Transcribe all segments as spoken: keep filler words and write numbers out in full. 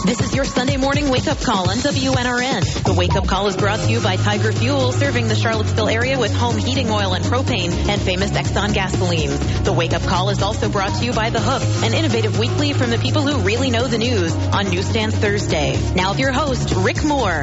This is your Sunday morning wake-up call on W N R N. The wake-up call is brought to you by Tiger Fuel, serving the Charlottesville area with home heating oil and propane and famous Exxon gasolines. The wake-up call is also brought to you by The Hook, an innovative weekly from the people who really know the news on Newsstands Thursday. Now with your host, Rick Moore.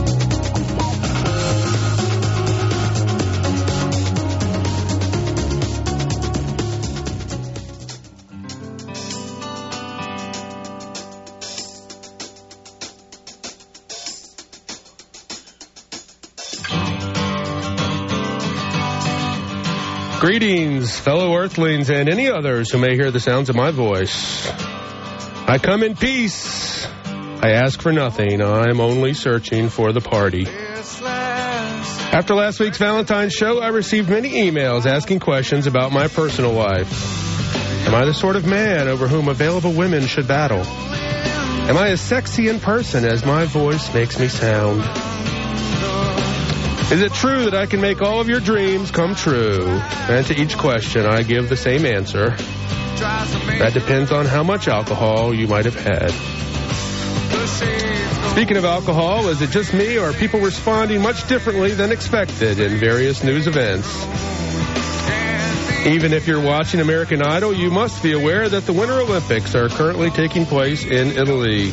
Greetings, fellow Earthlings, and any others who may hear the sounds of my voice. I come in peace. I ask for nothing. I'm only searching for the party. After last week's Valentine's show, I received many emails asking questions about my personal life. Am I the sort of man over whom available women should battle? Am I as sexy in person as my voice makes me sound? Is it true that I can make all of your dreams come true? And to each question, I give the same answer. That depends on how much alcohol you might have had. Speaking of alcohol, is it just me or are people responding much differently than expected in various news events? Even if you're watching American Idol, you must be aware that the Winter Olympics are currently taking place in Italy.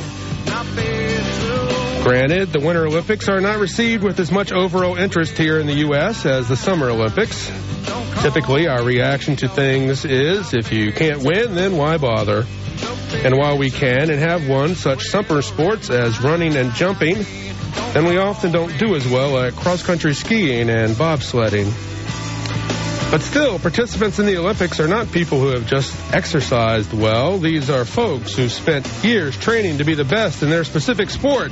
Granted, the Winter Olympics are not received with as much overall interest here in the U S as the Summer Olympics. Typically, our reaction to things is, if you can't win, then why bother? And while we can and have won such summer sports as running and jumping, then we often don't do as well at cross-country skiing and bobsledding. But still, participants in the Olympics are not people who have just exercised well. These are folks who spent years training to be the best in their specific sport.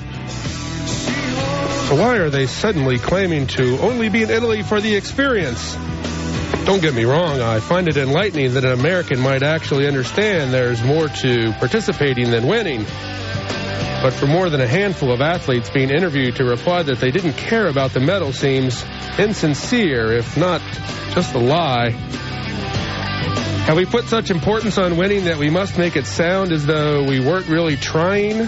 So why are they suddenly claiming to only be in Italy for the experience? Don't get me wrong, I find it enlightening that an American might actually understand there's more to participating than winning. But for more than a handful of athletes being interviewed to reply that they didn't care about the medal seems insincere, if not just a lie. Have we put such importance on winning that we must make it sound as though we weren't really trying?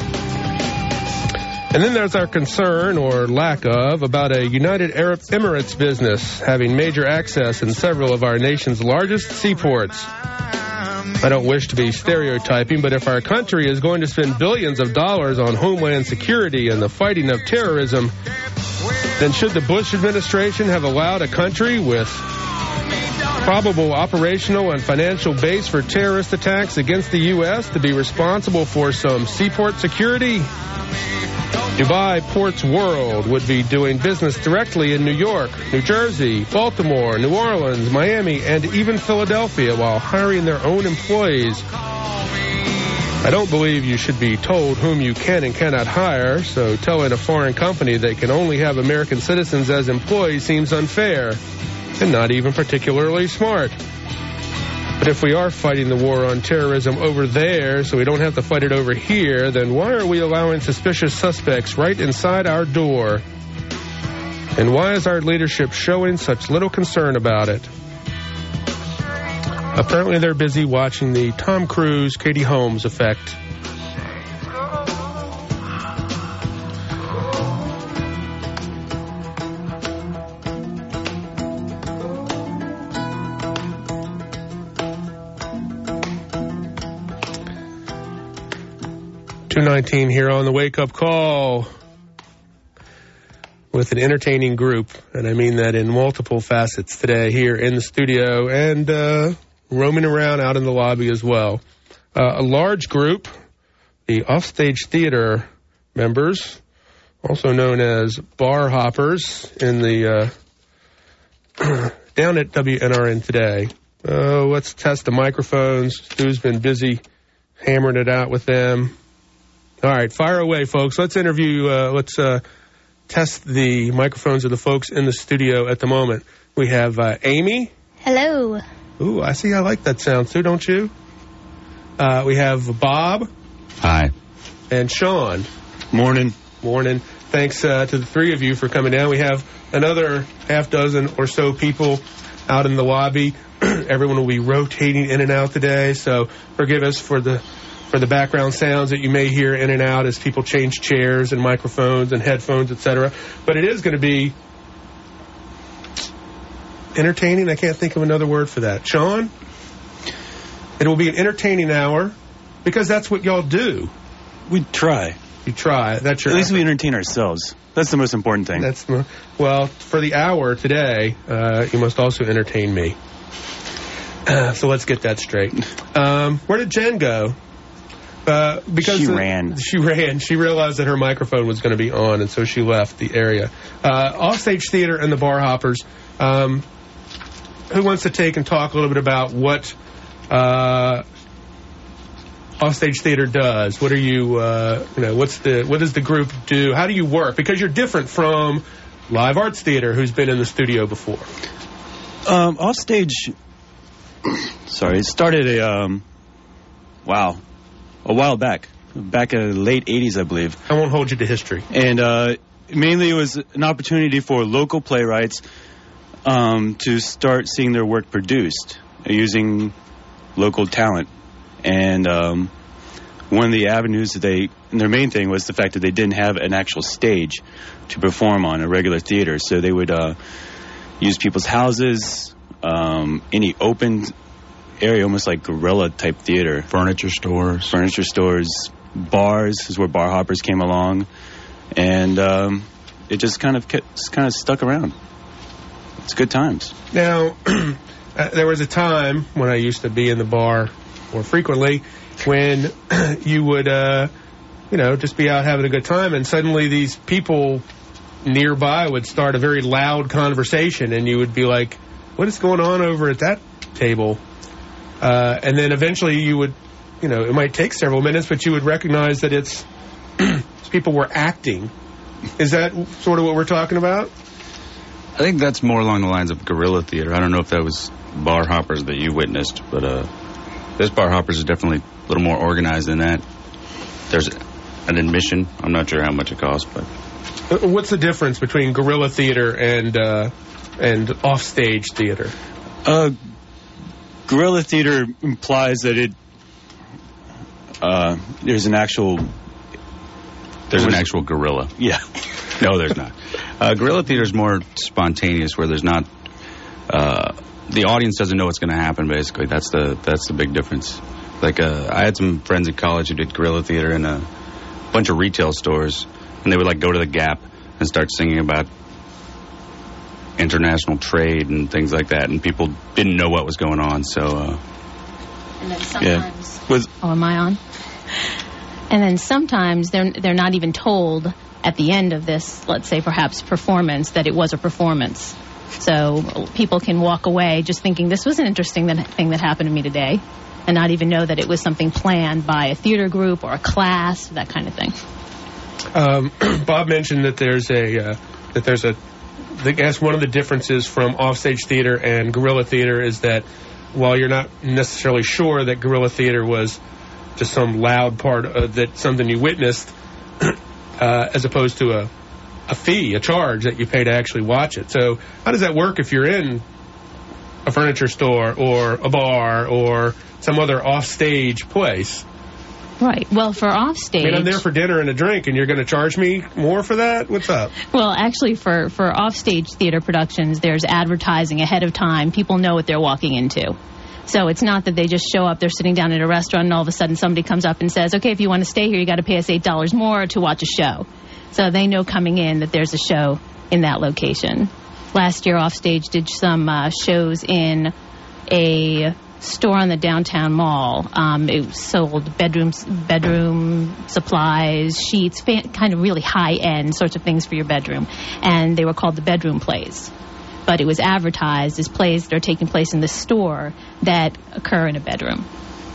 And then there's our concern, or lack of, about a United Arab Emirates business having major access in several of our nation's largest seaports. I don't wish to be stereotyping, but if our country is going to spend billions of dollars on homeland security and the fighting of terrorism, then should the Bush administration have allowed a country with probable operational and financial base for terrorist attacks against the U S to be responsible for some seaport security? Dubai Ports World would be doing business directly in New York, New Jersey, Baltimore, New Orleans, Miami, and even Philadelphia while hiring their own employees. I don't believe you should be told whom you can and cannot hire, so telling a foreign company they can only have American citizens as employees seems unfair and not even particularly smart. But if we are fighting the war on terrorism over there so we don't have to fight it over here, then why are we allowing suspicious suspects right inside our door? And why is our leadership showing such little concern about it? Apparently they're busy watching the Tom Cruise, Katie Holmes effect. two nineteen here on the wake-up call with an entertaining group, and I mean that in multiple facets today here in the studio and uh, roaming around out in the lobby as well. Uh, a large group, the Offstage Theater members, also known as bar hoppers, in the uh, down at W N R N today. Uh, let's test the microphones. Stu's been busy hammering it out with them. All right, fire away, folks. Let's interview, uh, let's uh, test the microphones of the folks in the studio at the moment. We have uh, Amy. Hello. Ooh, I see. I like that sound, too, don't you? Uh, we have Bob. Hi. And Sean. Morning. Morning. Thanks uh, to the three of you for coming down. We have another half dozen or so people out in the lobby. Everyone will be rotating in and out today, so forgive us for the for the background sounds that you may hear in and out as people change chairs and microphones and headphones, et cetera. But it is going to be entertaining. I can't think of another word for that. Sean? It will be an entertaining hour because that's what y'all do. We try. You try. That's your At least effort. we entertain ourselves. That's the most important thing. That's well, for the hour today, uh, you must also entertain me. Uh, so let's get that straight. Um, where did Jen go? Uh, because she the, ran. She ran. She realized that her microphone was going to be on, and so she left the area. Uh, Offstage Theater and the Bar Hoppers. Um, who wants to take and talk a little bit about what uh, Offstage Theater does? What are you? Uh, you know, what's the? What does the group do? How do you work? Because you're different from Live Arts Theater, who's been in the studio before. Um, Offstage. Sorry, it started a um, wow, a while back, back in the late eighties, I believe. I won't hold you to history. And uh, mainly it was an opportunity for local playwrights um, to start seeing their work produced using local talent. And um, one of the avenues that they, and their main thing was the fact that they didn't have an actual stage to perform on, a regular theater. So they would uh, use people's houses, um, any open area, almost like guerrilla type theater. Furniture stores. Furniture stores, bars is where Bar Hoppers came along. And um, it just kind of kept, just kind of stuck around. It's good times. Now, uh, there was a time when I used to be in the bar more frequently when you would, uh, you know, just be out having a good time, and suddenly these people nearby would start a very loud conversation, and you would be like, what is going on over at that table? Uh, and then eventually you would, you know, it might take several minutes, but you would recognize that it's people were acting. Is that sort of what we're talking about? I think that's more along the lines of guerrilla theater. I don't know if that was Bar Hoppers that you witnessed, but uh, this Bar Hoppers is definitely a little more organized than that. There's an admission. I'm not sure how much it costs, but... What's the difference between guerrilla theater and uh, and offstage theater? Uh, guerrilla theater implies that it uh, there's an actual there's an actual guerrilla. Yeah. No, there's not. Uh, guerrilla theater is more spontaneous, where there's not uh, the audience doesn't know what's going to happen. Basically, that's the that's the big difference. Like uh, I had some friends in college who did guerrilla theater in a bunch of retail stores. And they would, like, go to the Gap and start singing about international trade and things like that. And people didn't know what was going on, so... Uh, and then sometimes... Yeah. Was, oh, am I on? And then sometimes they're, they're not even told at the end of this, let's say, perhaps, performance, that it was a performance. So people can walk away just thinking, this was an interesting that, thing that happened to me today, and not even know that it was something planned by a theater group or a class, that kind of thing. Um, Bob mentioned that there's a uh, that there's a I guess one of the differences from offstage theater and guerrilla theater is that while you're not necessarily sure that guerrilla theater was just some loud part uh, that something you witnessed, uh, as opposed to a a fee, a charge that you pay to actually watch it. So how does that work if you're in a furniture store or a bar or some other offstage place? Right. Well, for offstage... I mean, I'm there for dinner and a drink, and you're going to charge me more for that? What's up? Well, actually, for, for offstage theater productions, there's advertising ahead of time. People know what they're walking into. So it's not that they just show up, they're sitting down at a restaurant, and all of a sudden somebody comes up and says, okay, if you want to stay here, you got to pay us eight dollars more to watch a show. So they know coming in that there's a show in that location. Last year, Offstage did some uh, shows in a... store on the downtown mall. Um, it sold bedrooms, bedroom supplies, sheets, fan, kind of really high-end sorts of things for your bedroom. And they were called the Bedroom Plays. But it was advertised as plays that are taking place in the store that occur in a bedroom.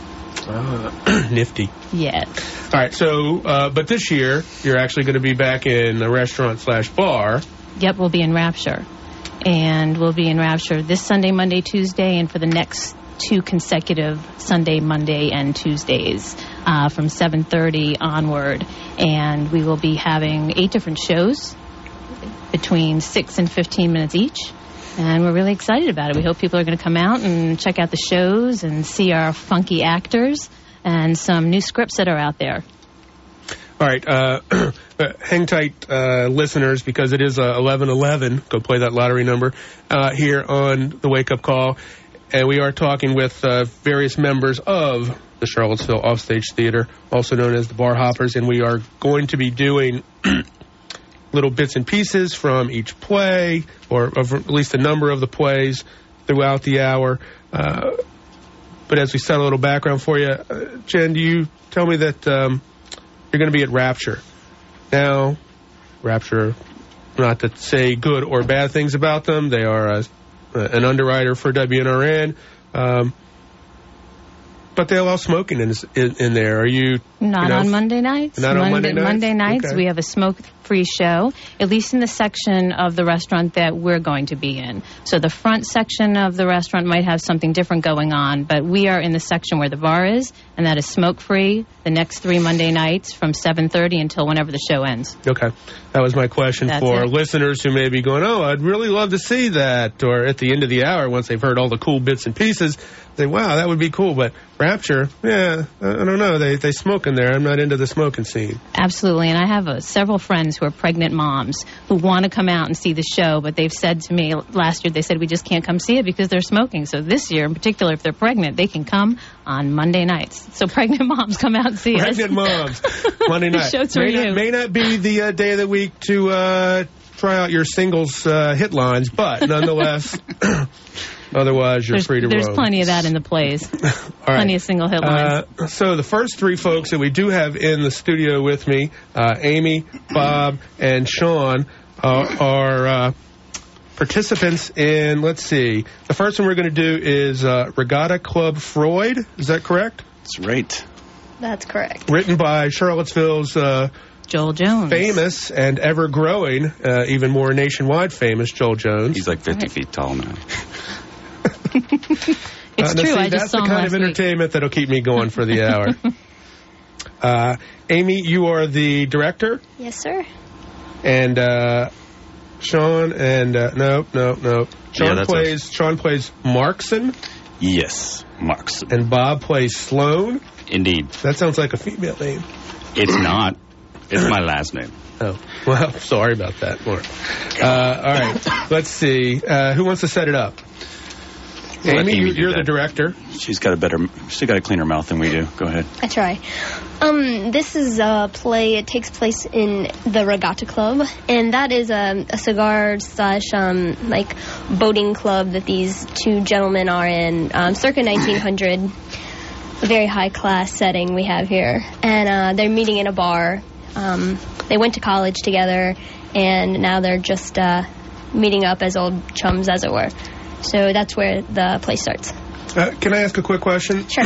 Uh, nifty. Yeah. All right, so, uh, but this year, you're actually going to be back in a restaurant slash bar. Yep, we'll be in Rapture. And we'll be in Rapture this Sunday, Monday, Tuesday, and for the next two consecutive Sunday, Monday, and Tuesdays uh, from seven thirty onward. And we will be having eight different shows between six and fifteen minutes each. And we're really excited about it. We hope people are going to come out and check out the shows and see our funky actors. and some new scripts that are out there. All right, uh, hang tight, uh, listeners, because it is uh, eleven eleven. Go play that lottery number uh, here on the Wake Up Call. And we are talking with uh, various members of the Charlottesville Offstage Theater, also known as the Bar Hoppers, and we are going to be doing little bits and pieces from each play, or of at least a number of the plays throughout the hour. Uh, but as we set a little background for you, uh, Jen, do you tell me that... Um, You're going to be at Rapture. Now, Rapture, not to say good or bad things about them. They are a, an underwriter for W N R N. Um, but they allow smoking in, in, in there. Are you... Not you know, on Monday nights. Not on Monday, Monday nights? Monday nights, Okay. we have a smoke-free show, at least in the section of the restaurant that we're going to be in. So the front section of the restaurant might have something different going on, but we are in the section where the bar is, and that is smoke-free the next three Monday nights from seven thirty until whenever the show ends. Okay. That was my question That's for it. listeners who may be going, oh, I'd really love to see that. Or at the end of the hour, once they've heard all the cool bits and pieces, they wow, that would be cool. But Rapture, yeah, I I don't know. They, they smoke in there. I'm not into the smoking scene. Absolutely, and I have uh, several friends who are pregnant moms who want to come out and see the show, but they've said to me last year, they said we just can't come see it because they're smoking. So this year in particular, if they're pregnant, they can come on Monday nights. So pregnant moms, come out and see Pregnant us. moms, Monday night. The show's for may, you. not, may not be the uh, day of the week to uh, try out your singles uh, hit lines, but nonetheless, otherwise you're There's, free to there's roam. plenty of that in the plays. All right. Plenty of single hit lines. Uh, so the first three folks that we do have in the studio with me, uh, Amy, Bob, and Sean, uh, are uh, participants in, let's see, the first one we're going to do is uh, Regatta Club Freud. Is that correct? That's right. That's correct. Written by Charlottesville's uh, Joel Jones. famous and ever-growing, uh, even more nationwide famous Joel Jones. He's like fifty feet tall now. It's Uh, now true. see, I that's just saw the him kind last of week. entertainment that'll keep me going for the hour. uh, Amy, you are the director, Yes, sir. and uh, Sean and uh, no, no, no. Sean Yeah, that's plays Sean plays Markson, Yes, Marks. and Bob plays Sloan. Indeed. That sounds like a female name. It's not. It's my last name. Oh, well, sorry about that, Mark. Uh, all right, let's see. Uh, who wants to set it up? Let Amy, Amy you, do you're the that. director. She's got a better, she's got a cleaner mouth than we do. Go ahead. I try. Um, this is a play. It takes place in the Regatta Club, and that is a, a cigar slash um, like boating club that these two gentlemen are in, um, circa nineteen hundred. A very high class setting we have here, and uh, they're meeting in a bar. Um, they went to college together, and now they're just uh, meeting up as old chums, as it were. So that's where the play starts. Uh, can I ask a quick question? Sure.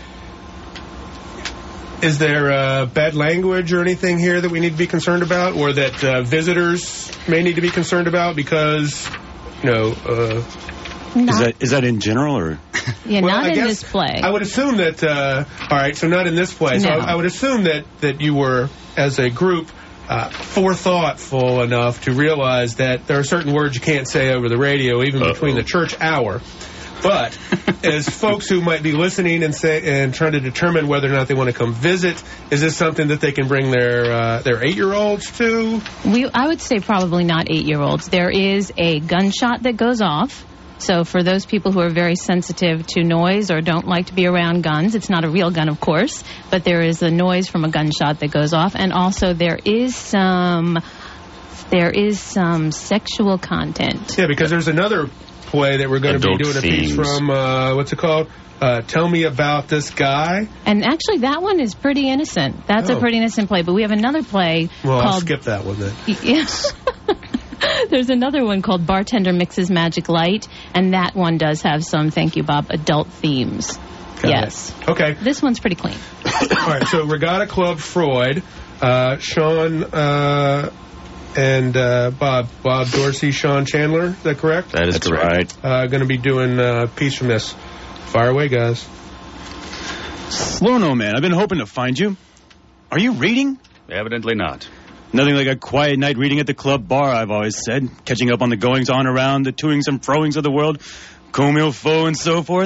Is there uh, bad language or anything here that we need to be concerned about, or that uh, visitors may need to be concerned about because, you know, uh, Not, Is that is that in general or? yeah, well, not I in guess this play. I would assume that, uh, all right, so not in this play. So No. I, I would assume that, that you were, as a group, uh, forethoughtful enough to realize that there are certain words you can't say over the radio, even Uh-oh. between the church hour. But as folks who might be listening and say and trying to determine whether or not they want to come visit, is this something that they can bring their uh, their eight-year-olds to? We, I would say probably not eight-year-olds. There is a gunshot that goes off. So for those people who are very sensitive to noise or don't like to be around guns, it's not a real gun, of course, but there is a noise from a gunshot that goes off. And also there is some, there is some sexual content. Yeah, because there's another play that we're going to be Adult doing a piece themes. from, uh, what's it called? Uh, Tell Me About This Guy. And actually that one is pretty innocent. That's Oh. a pretty innocent play. But we have another play Well, I'll called... skip that one then. Yes. There's another one called Bartender Mixes Magic Light, and that one does have some, thank you, Bob, adult themes. Got Yes. it. Okay. This one's pretty clean. All right, so Regatta Club Freud, uh, Sean uh, and uh, Bob, Bob Dorsey, Sean Chandler, is that correct? That is That's correct. right. Uh, going to be doing a piece from this. Fire away, guys. Sloan, man, I've been hoping to find you. Are you reading? Evidently not. Nothing like a quiet night reading at the club bar, I've always said. Catching up on the goings-on around, the toings and froings of the world, comme il faut and so forth.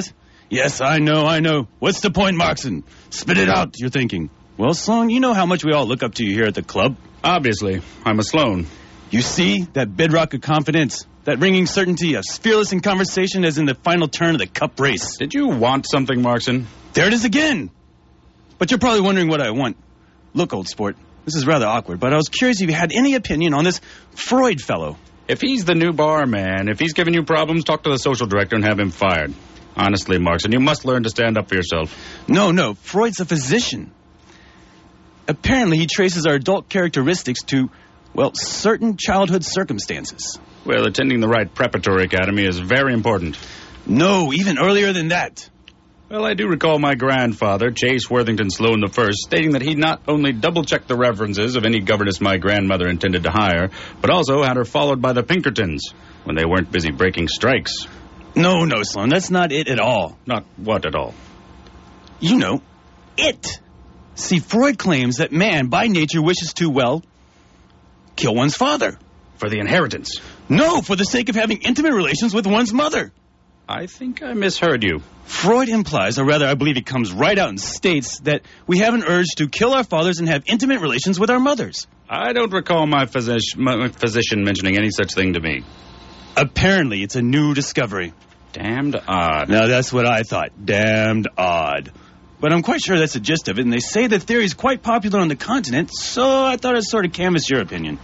Yes, I know, I know. What's the point, Markson? Spit it out, you're thinking. Well, Sloan, you know how much we all look up to you here at the club. Obviously, I'm a Sloan. You see, that bedrock of confidence, that ringing certainty of fearless in conversation as in the final turn of the cup race. Did you want something, Markson? There it is again. But you're probably wondering what I want. Look, old sport, this is rather awkward, but I was curious if you had any opinion on this Freud fellow. If he's the new barman, if he's giving you problems, talk to the social director and have him fired. Honestly, Markson, you must learn to stand up for yourself. No, no, Freud's a physician. Apparently, he traces our adult characteristics to, well, certain childhood circumstances. Well, attending the right preparatory academy is very important. No, even earlier than that. Well, I do recall my grandfather, Chase Worthington Sloan the First, stating that he not only double-checked the references of any governess my grandmother intended to hire, but also had her followed by the Pinkertons when they weren't busy breaking strikes. No, no, Sloan, that's not it at all. Not what at all? You know, it. See, Freud claims that man, by nature, wishes to, well, kill one's father. For the inheritance? No, for the sake of having intimate relations with one's mother. I think I misheard you. Freud implies, or rather I believe he comes right out and states, that we have an urge to kill our fathers and have intimate relations with our mothers. I don't recall my, physici- my physician mentioning any such thing to me. Apparently, it's a new discovery. Damned odd. Now, that's what I thought. Damned odd. But I'm quite sure that's the gist of it, and they say the theory is quite popular on the continent, so I thought I'd sort of canvass your opinion.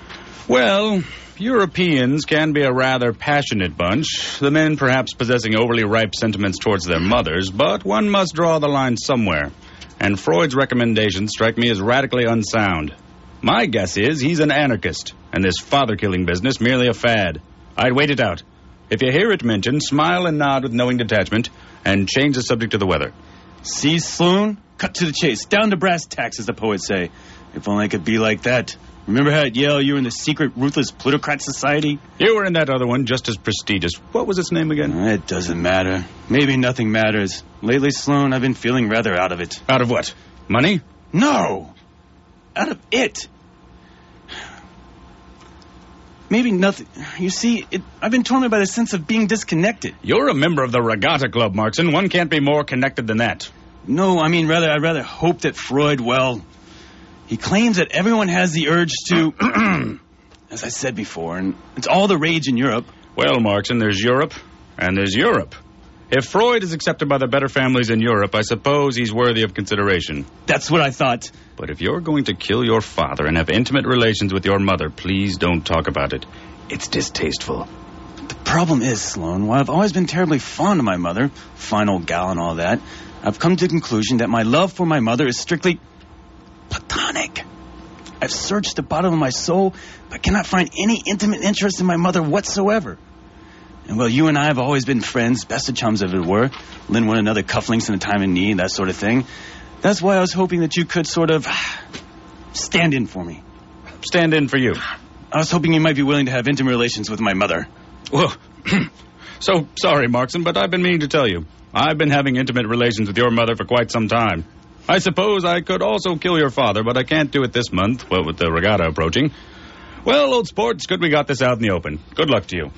Well, Europeans can be a rather passionate bunch, the men perhaps possessing overly ripe sentiments towards their mothers, but one must draw the line somewhere, and Freud's recommendations strike me as radically unsound. My guess is he's an anarchist, and this father-killing business merely a fad. I'd wait it out. If you hear it mentioned, smile and nod with knowing detachment, and change the subject to the weather. See, Sloan? Cut to the chase. Down to brass tacks, as the poets say. If only I could be like that. Remember how at Yale you were in the secret, ruthless plutocrat society? You were in that other one, just as prestigious. What was its name again? It doesn't matter. Maybe nothing matters. Lately, Sloan, I've been feeling rather out of it. Out of what? Money? No! Out of it. Maybe nothing. You see, it, I've been tormented by the sense of being disconnected. You're a member of the Regatta Club, Markson. One can't be more connected than that. No, I mean, rather, I'd rather hope that Freud, well, he claims that everyone has the urge to, as I said before, and it's all the rage in Europe. Well, Markson, there's Europe, and there's Europe. If Freud is accepted by the better families in Europe, I suppose he's worthy of consideration. That's what I thought. But if you're going to kill your father and have intimate relations with your mother, please don't talk about it. It's distasteful. The problem is, Sloan, while I've always been terribly fond of my mother, fine old gal and all that, I've come to the conclusion that my love for my mother is strictly platonic. I've searched the bottom of my soul, but cannot find any intimate interest in my mother whatsoever. And, well, you and I have always been friends, best of chums, as it were, lend one another cufflinks in a time of need, that sort of thing. That's why I was hoping that you could sort of stand in for me. Stand in for you? I was hoping you might be willing to have intimate relations with my mother. Well, so sorry, Markson, but I've been meaning to tell you. I've been having intimate relations with your mother for quite some time. I suppose I could also kill your father, but I can't do it this month, what with the regatta approaching. Well, old sport, it's good we got this out in the open. Good luck to you.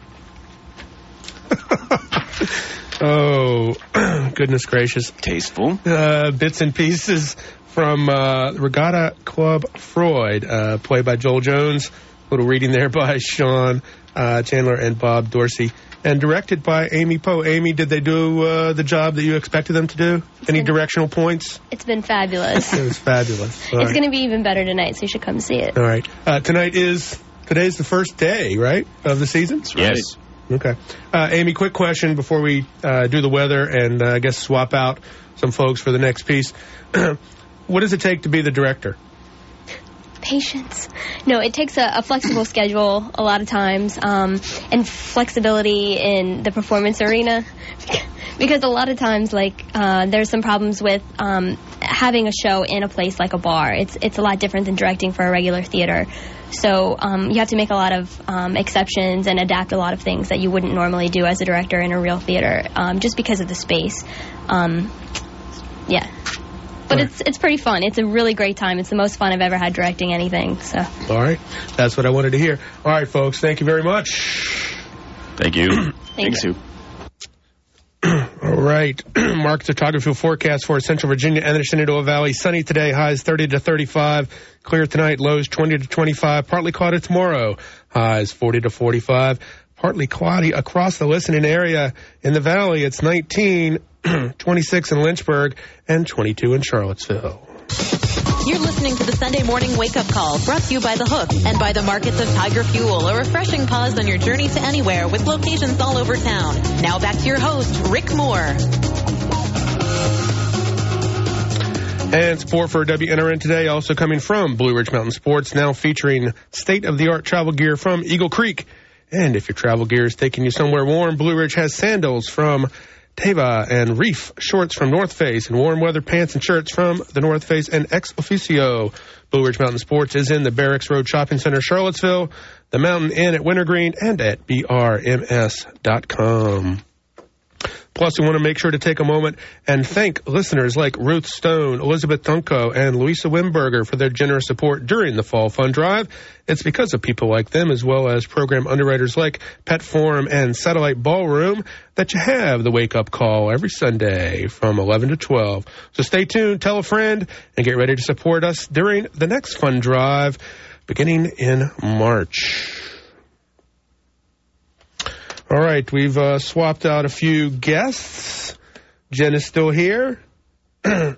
Oh, goodness gracious. Tasteful. Uh, bits and pieces from uh, Regatta Club Freud, uh, played by Joel Jones. A little reading there by Sean uh, Chandler and Bob Dorsey. And directed by Amy Poe. Amy, did they do uh, the job that you expected them to do? It's Any been, directional points? It's been fabulous. It was fabulous. All it's right. going to be even better tonight, so you should come see it. All right. Uh, tonight is, today's the first day, right, of the season? That's right. Yes. Okay. Uh, Amy, quick question before we uh, do the weather and uh, I guess swap out some folks for the next piece. What does it take to be the director? Patience. No, it takes a, a flexible schedule a lot of times, um, and flexibility in the performance arena. Because a lot of times, like, uh, there's some problems with um, having a show in a place like a bar. It's it's a lot different than directing for a regular theater. So um, you have to make a lot of um, exceptions and adapt a lot of things that you wouldn't normally do as a director in a real theater, um, just because of the space. Um, yeah. But it's it's pretty fun. It's a really great time. It's the most fun I've ever had directing anything. So. All right. That's what I wanted to hear. All right, folks. Thank you very much. Thank you. Thank Thanks, you. Sue. All Right. Mark photography forecast for Central Virginia and the Shenandoah Valley. Sunny today, highs thirty to thirty-five. Clear tonight, lows twenty to twenty-five. Partly cloudy tomorrow, highs forty to forty-five. Partly cloudy across the listening area. In the valley, it's nineteen, twenty-six in Lynchburg, and twenty-two in Charlottesville. You're listening to the Sunday Morning Wake Up Call, brought to you by The Hook and by the markets of Tiger Fuel, a refreshing pause on your journey to anywhere with locations all over town. Now back to your host, Rick Moore. And sport for W N R N today, also coming from Blue Ridge Mountain Sports, now featuring state-of-the-art travel gear from Eagle Creek. And if your travel gear is taking you somewhere warm, Blue Ridge has sandals from Teva and Reef, shorts from North Face, and warm weather pants and shirts from the North Face and Ex Officio. Blue Ridge Mountain Sports is in the Barracks Road Shopping Center, Charlottesville, the Mountain Inn at Wintergreen, and at B R M S dot com. Plus, we want to make sure to take a moment and thank listeners like Ruth Stone, Elizabeth Dunko, and Louisa Wimberger for their generous support during the Fall Fund Drive. It's because of people like them, as well as program underwriters like Pet Forum and Satellite Ballroom, that you have the Wake Up Call every Sunday from eleven to twelve. So stay tuned, tell a friend, and get ready to support us during the next Fund Drive beginning in March. All right, we've uh, swapped out a few guests. Jen is still here. Jen,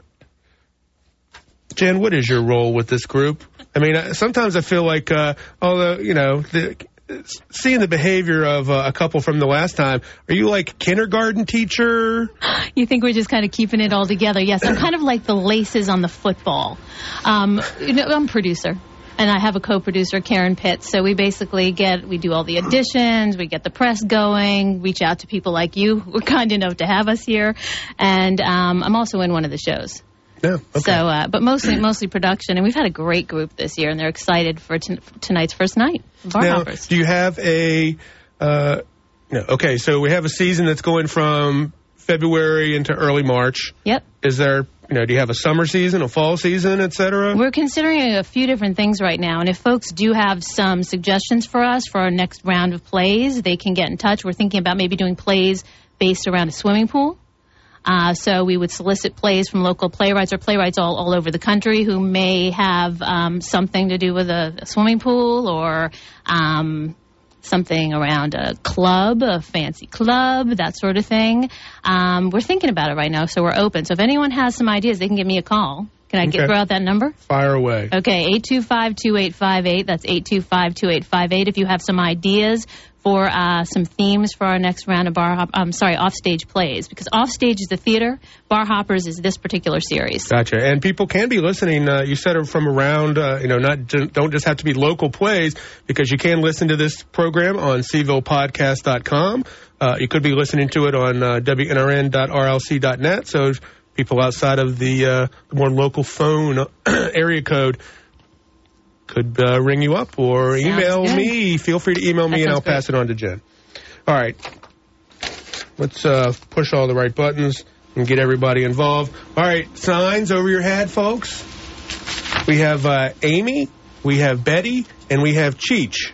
what is your role with this group? I mean, sometimes I feel like, uh, although, you know, the, seeing the behavior of uh, a couple from the last time, are you like kindergarten teacher? You think we're just kind of keeping it all together? Yes, I'm kind of like the laces on the football. Um, you know, I'm a producer. And I have a co-producer, Karen Pitts. So we basically get, we do all the auditions, we get the press going, reach out to people like you who are kind enough to have us here. And um, I'm also in one of the shows. Yeah, okay. So, uh, but mostly mostly production. And we've had a great group this year, and they're excited for t- tonight's first night. Bar now, Hoppers. Do you have a, uh, no, okay, so we have a season that's going from February into early March. Yep. Is there, you know, do you have a summer season, a fall season, et cetera? We're considering a few different things right now, and if folks do have some suggestions for us for our next round of plays, they can get in touch. We're thinking about maybe doing plays based around a swimming pool. Uh, so we would solicit plays from local playwrights or playwrights all, all over the country who may have um, something to do with a, a swimming pool or um, something around a club, a fancy club, that sort of thing. Um, we're thinking about it right now, so we're open. So if anyone has some ideas, they can give me a call. Can I get Okay. throw out that number? Fire away. Okay, eight two five, two eight five eight. That's eight two five, two eight five eight. If you have some ideas for uh, some themes for our next round of bar hop, I'm sorry, offstage plays, because offstage is the theater, Bar Hoppers is this particular series. Gotcha. And people can be listening. Uh, you said from around, uh, you know, not don't just have to be local plays, because you can listen to this program on c ville podcast dot com. Uh, you could be listening to it on uh, w n r n dot r l c dot net. So people outside of the uh, more local phone area code could uh, ring you up or Sounds email good. me. Feel free to email me, That and I'll sounds great. pass it on to Jen. All right. Let's uh, push all the right buttons and get everybody involved. All right, signs over your head, folks. We have uh, Amy, we have Betty, and we have Cheech.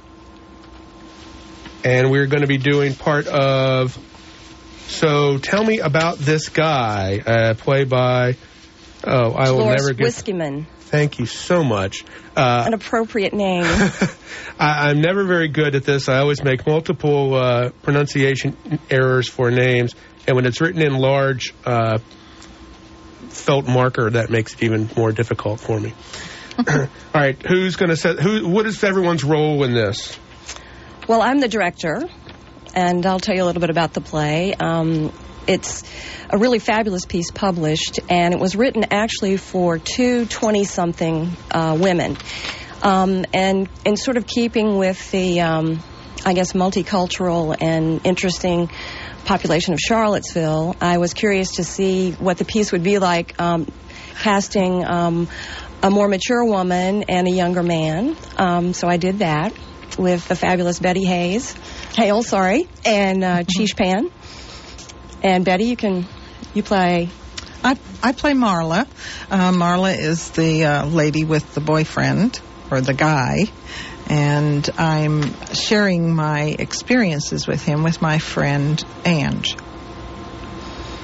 And we're going to be doing part of So Tell Me About This Guy, uh, played by, oh, I will Dolores never get... Whiskeyman. Thank you so much. Uh, An appropriate name. I, I'm never very good at this. I always make multiple uh, pronunciation errors for names, and when it's written in large uh, felt marker, that makes it even more difficult for me. All right, who's going to set? Who? What is everyone's role in this? Well, I'm the director, and I'll tell you a little bit about the play. Um, it's a really fabulous piece published, and it was written actually for two twenty-something uh, women. Um, and in sort of keeping with the, um, I guess, multicultural and interesting population of Charlottesville, I was curious to see what the piece would be like um, casting um, a more mature woman and a younger man. Um, so I did that with the fabulous Betty Hayes, Hale, sorry, and uh, Cheech Pan. And Betty, you can, you play... I, I play Marla. Uh, Marla is the uh, lady with the boyfriend, or the guy, and I'm sharing my experiences with him with my friend Ange.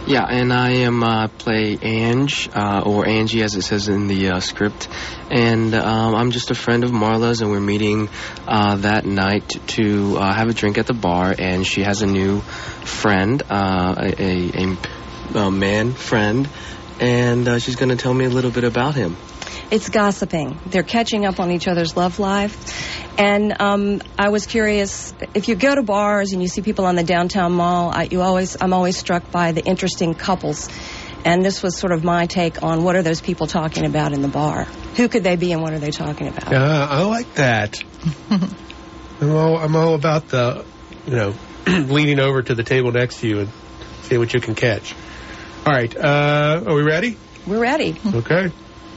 Yeah, and I am uh, play Ange, uh, or Angie as it says in the uh, script. And um, I'm just a friend of Marla's, and we're meeting uh, that night to uh, have a drink at the bar. And she has a new friend, uh, a, a, a man friend, and uh, she's going to tell me a little bit about him. It's gossiping. They're catching up on each other's love life. And um, I was curious, if you go to bars and you see people on the downtown mall, I, you always, I'm always struck by the interesting couples. And this was sort of my take on what are those people talking about in the bar? Who could they be and what are they talking about? Uh, I like that. I'm all, I'm all about the, you know, leaning over to the table next to you and see what you can catch. All right. Uh, are we ready? We're ready. Okay.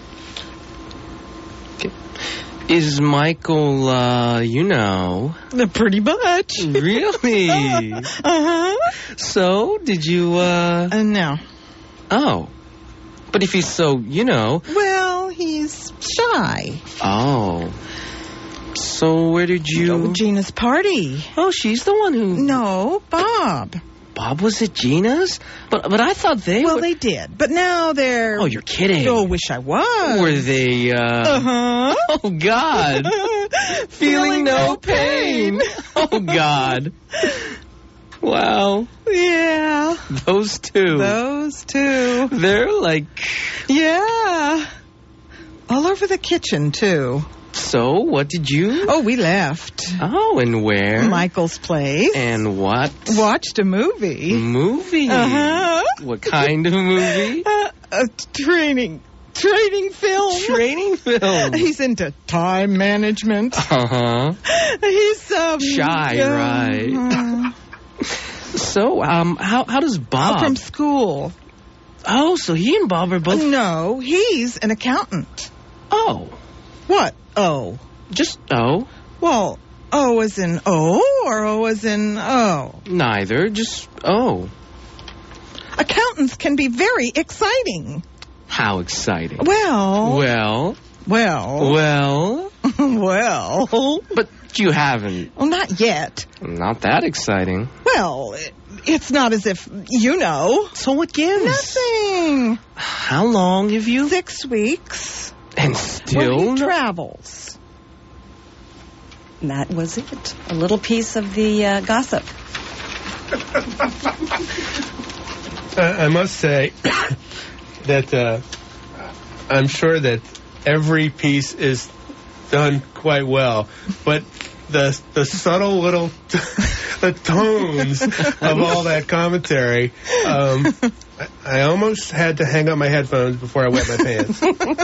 Is Michael, uh, you know... Pretty much. Really? Uh-huh. So, did you, uh... Uh, no. Oh. But if he's so, you know... Well, he's shy. Oh. So, where did you... Oh, Gina's party. Oh, she's the one who... No, Bob. Bob was at Gina's? But but I thought they well, were... they did. But now they're... Oh, you're kidding. Oh, wish I was. Were they, uh... Uh-huh. Oh, God. Feeling, Feeling no pain. pain. Oh, God. Wow. Yeah. Those two. Those two. They're like... Yeah. All over the kitchen, too. So, what did you... Oh, we left. Oh, and where? Michael's place. And what? Watched a movie. Movie? Uh-huh. What kind of movie? Uh, a training... Training film. Training film. He's into time management. Uh-huh. He's, um... Shy, um, right. Uh, so, um, how how does Bob... Oh, from school. Oh, so he and Bob are both... No, he's an accountant. Oh. What? Oh. Just O. Well, O as in O or O as in O? Neither, just O. Accountants can be very exciting. How exciting? Well. Well. Well. Well. Well. But you haven't. Well, not yet. Not that exciting. Well, it, it's not as if you know. So what gives? Nothing. How long have you? Six weeks. And still when he no- travels. And that was it. A little piece of the uh, gossip. I, I must say that uh, I'm sure that every piece is done quite well, but the the subtle little t- the tones of all that commentary, um, I, I almost had to hang up my headphones before I wet my pants.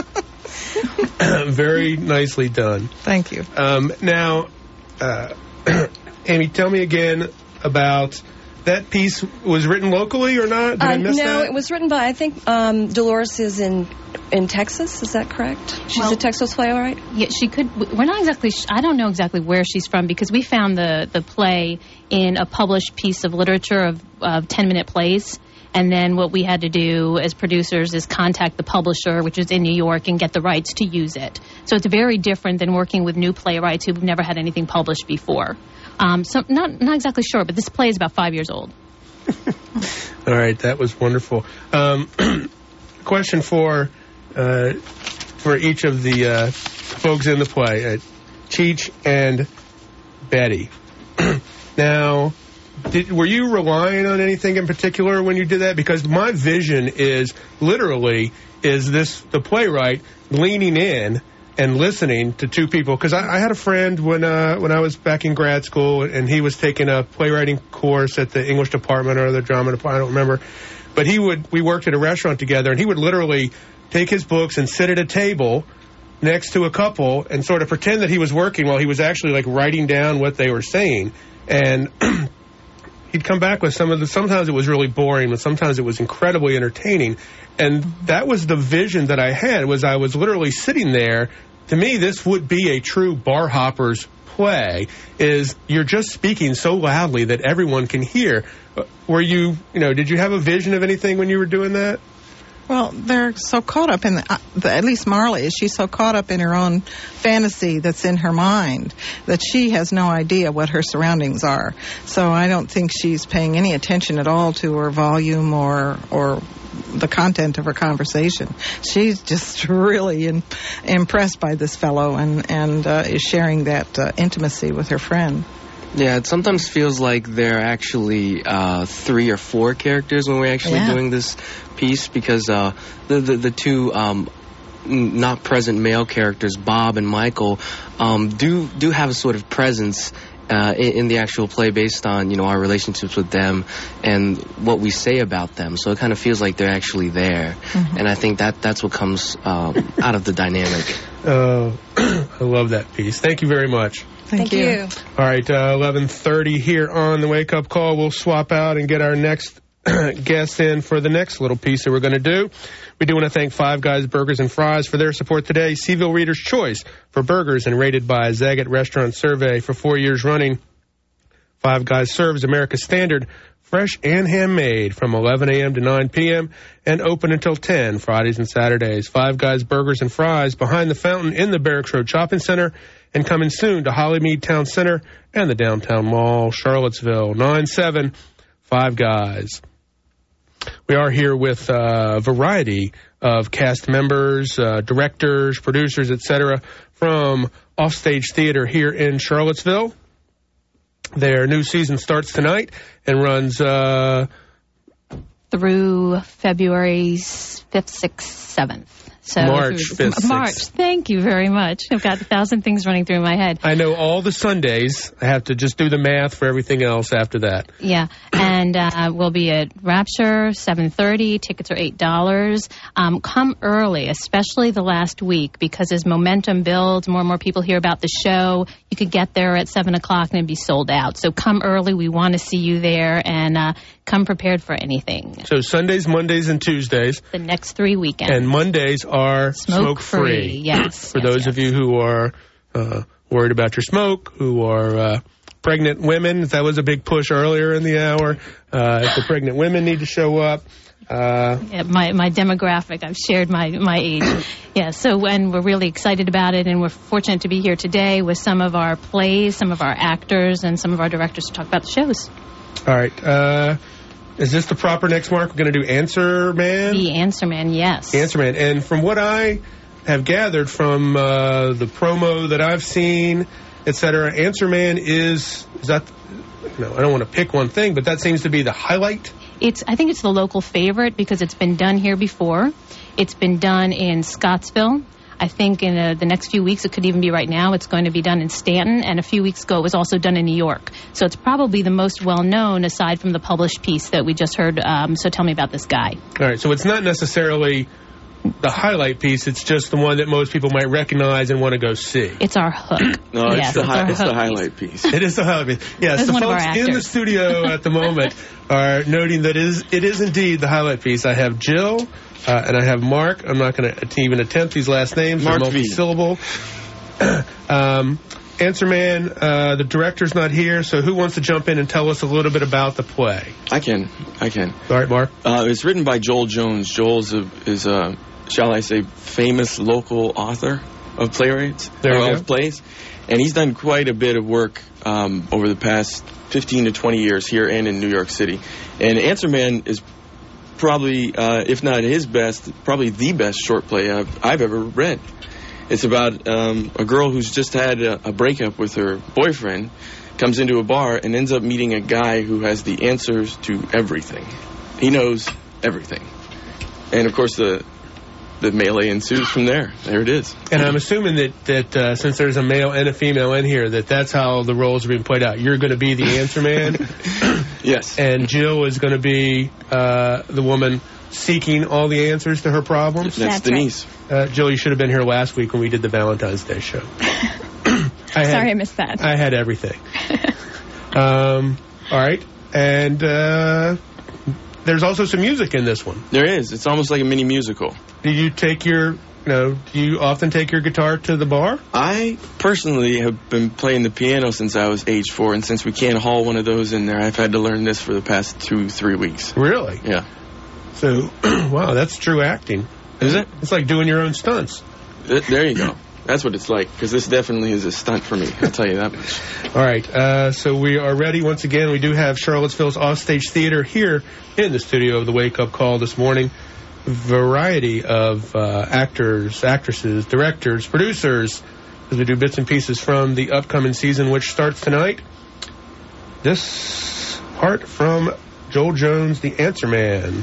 Very nicely done. Thank you. Um, now, uh, Amy, tell me again about that piece. Was written locally or not? Did uh, I miss no, that? No, it was written by, I think, um, Dolores is in in Texas. Is that correct? She's well, a Texas playwright? Yeah, she could. We're not exactly, I don't know exactly where she's from because we found the, the play in a published piece of literature of, of ten-minute plays. And then what we had to do as producers is contact the publisher, which is in New York, and get the rights to use it. So it's very different than working with new playwrights who've never had anything published before. Um, so not not exactly sure, but this play is about five years old. All right, that was wonderful. Um, question for uh, for each of the uh, folks in the play, uh, Cheech and Betty. Now, did, were you relying on anything in particular when you did that? Because my vision is literally is this the playwright leaning in and listening to two people. Because I, I had a friend when uh, when I was back in grad school, and he was taking a playwriting course at the English department or the drama department, I don't remember. But he would we worked at a restaurant together, and he would literally take his books and sit at a table next to a couple and sort of pretend that he was working while he was actually like writing down what they were saying. And he'd come back with some of the, sometimes it was really boring, but sometimes it was incredibly entertaining. And that was the vision that I had, was I was literally sitting there. To me, this would be a true bar hoppers play, is you're just speaking so loudly that everyone can hear. Were you, you know, did you have a vision of anything when you were doing that? Well, they're so caught up in, the, uh, the, at least Marla is, she's so caught up in her own fantasy that's in her mind that she has no idea what her surroundings are. So I don't think she's paying any attention at all to her volume or or the content of her conversation. She's just really in, impressed by this fellow and, and uh, is sharing that uh, intimacy with her friend. Yeah, it sometimes feels like there are actually uh, three or four characters when we're actually Yeah. doing this piece, because uh, the, the the two um, n- not present male characters, Bob and Michael, um, do do have a sort of presence uh, in, in the actual play based on, you know, our relationships with them and what we say about them. So it kind of feels like they're actually there, Mhm. and I think that that's what comes um, out of the dynamic. Uh, I love that piece. Thank you very much. Thank, Thank you. All right, uh, eleven thirty here on the Wake Up Call. We'll swap out and get our next guest in for the next little piece that we're going to do. We do want to thank Five Guys Burgers and Fries for their support today. Seaville Reader's Choice for burgers and rated by Zagat Restaurant Survey for four years running. Five Guys serves America's standard, fresh and handmade from eleven a.m. to nine p.m. and open until ten Fridays and Saturdays. Five Guys Burgers and Fries behind the fountain in the Barracks Road Shopping Center, and coming soon to Hollymead Town Center and the Downtown Mall, Charlottesville. nine seven Five Guys. We are here with a variety of cast members, uh, directors, producers, et cetera from Offstage Theater here in Charlottesville. Their new season starts tonight and runs uh, through February fifth, sixth, seventh. So March through- fifth, March. sixth. Thank you very much. I've got a thousand things running through my head. I know all the Sundays. I have to just do the math for everything else after that. Yeah, and uh, we'll be at Rapture, seven thirty. Tickets are eight dollars. Um, come early, especially the last week, because as momentum builds, more and more people hear about the show. You could get there at seven o'clock and it'd be sold out. So come early. We want to see you there, and uh, come prepared for anything. So Sundays, Mondays, and Tuesdays. The next three weekends. And Mondays are Smoke-free, smoke-free. yes, For yes, those of yes. you who are uh, worried about your smoke, who are uh, pregnant women, that was a big push earlier in the hour. Uh, if the pregnant women need to show up. Uh, Yeah, my my demographic. I've shared my my age. Yeah. So when we're really excited about it, and we're fortunate to be here today with some of our plays, some of our actors, and some of our directors to talk about the shows. all right. Uh, is this the proper next mark? We're going to do Answer Man? The Answer Man, yes. Answer Man. And from what I have gathered from uh, the promo that I've seen, et cetera, Answer Man is, is that, you know, I don't want to pick one thing, but that seems to be the highlight. It's. I think it's the local favorite because it's been done here before. It's been done in Scottsville. I think in uh, the next few weeks, it could even be right now, it's going to be done in Stanton. And a few weeks ago, it was also done in New York. So it's probably the most well-known aside from the published piece that we just heard. Um, so tell me about this guy. All right, so it's not necessarily the highlight piece. It's just the one that most people might recognize and want to go see. It's our hook. No, it's Yes, the, hi- our it's the hook highlight piece. It is the highlight piece. Yes, That's the one of our folks in the actors. studio at the moment are noting that it is, it is indeed the highlight piece. I have Jill, uh, and I have Mark. I'm not going to even attempt these last names. Mark They're V. multi-syllable. um, Answer Man, uh, the director's not here, so who wants to jump in and tell us a little bit about the play? I can. I can. All right, Mark. Uh, it's written by Joel Jones. Joel's a, is a, shall I say, famous local author of playwrights, There you or go. of plays. And he's done quite a bit of work um, over the past fifteen to twenty years here and in New York City. And Answer Man is probably, uh, if not his best, probably the best short play I've, I've ever read. It's about um, a girl who's just had a, a breakup with her boyfriend, comes into a bar and ends up meeting a guy who has the answers to everything. He knows everything. And, of course, the the melee ensues from there. There it is. And I'm assuming that, that uh, since there's a male and a female in here, that that's how the roles are being played out. You're going to be the Answer Man. Yes. And Jill is going to be uh, the woman seeking all the answers to her problems. That's, That's Denise. Uh, Jill, you should have been here last week when we did the Valentine's Day show. I had, Sorry I missed that. I had everything. um, all right. And uh, there's also some music in this one. There is. It's almost like a mini musical. Do you take your, you know, do you often take your guitar to the bar? I personally have been playing the piano since I was age four, and since we can't haul one of those in there, I've had to learn this for the past two, three weeks. Really? Yeah. So, wow, that's true acting. Is it? It's like doing your own stunts. Th- There you go. That's what it's like, because this definitely is a stunt for me. I'll tell you that much. All right, uh, so we are ready. Once again, we do have Charlottesville's Offstage Theater here in the studio of the Wake Up Call this morning. Variety of uh, actors, actresses, directors, producers, as we do bits and pieces from the upcoming season, which starts tonight. This part from Joel Jones, The Answer Man.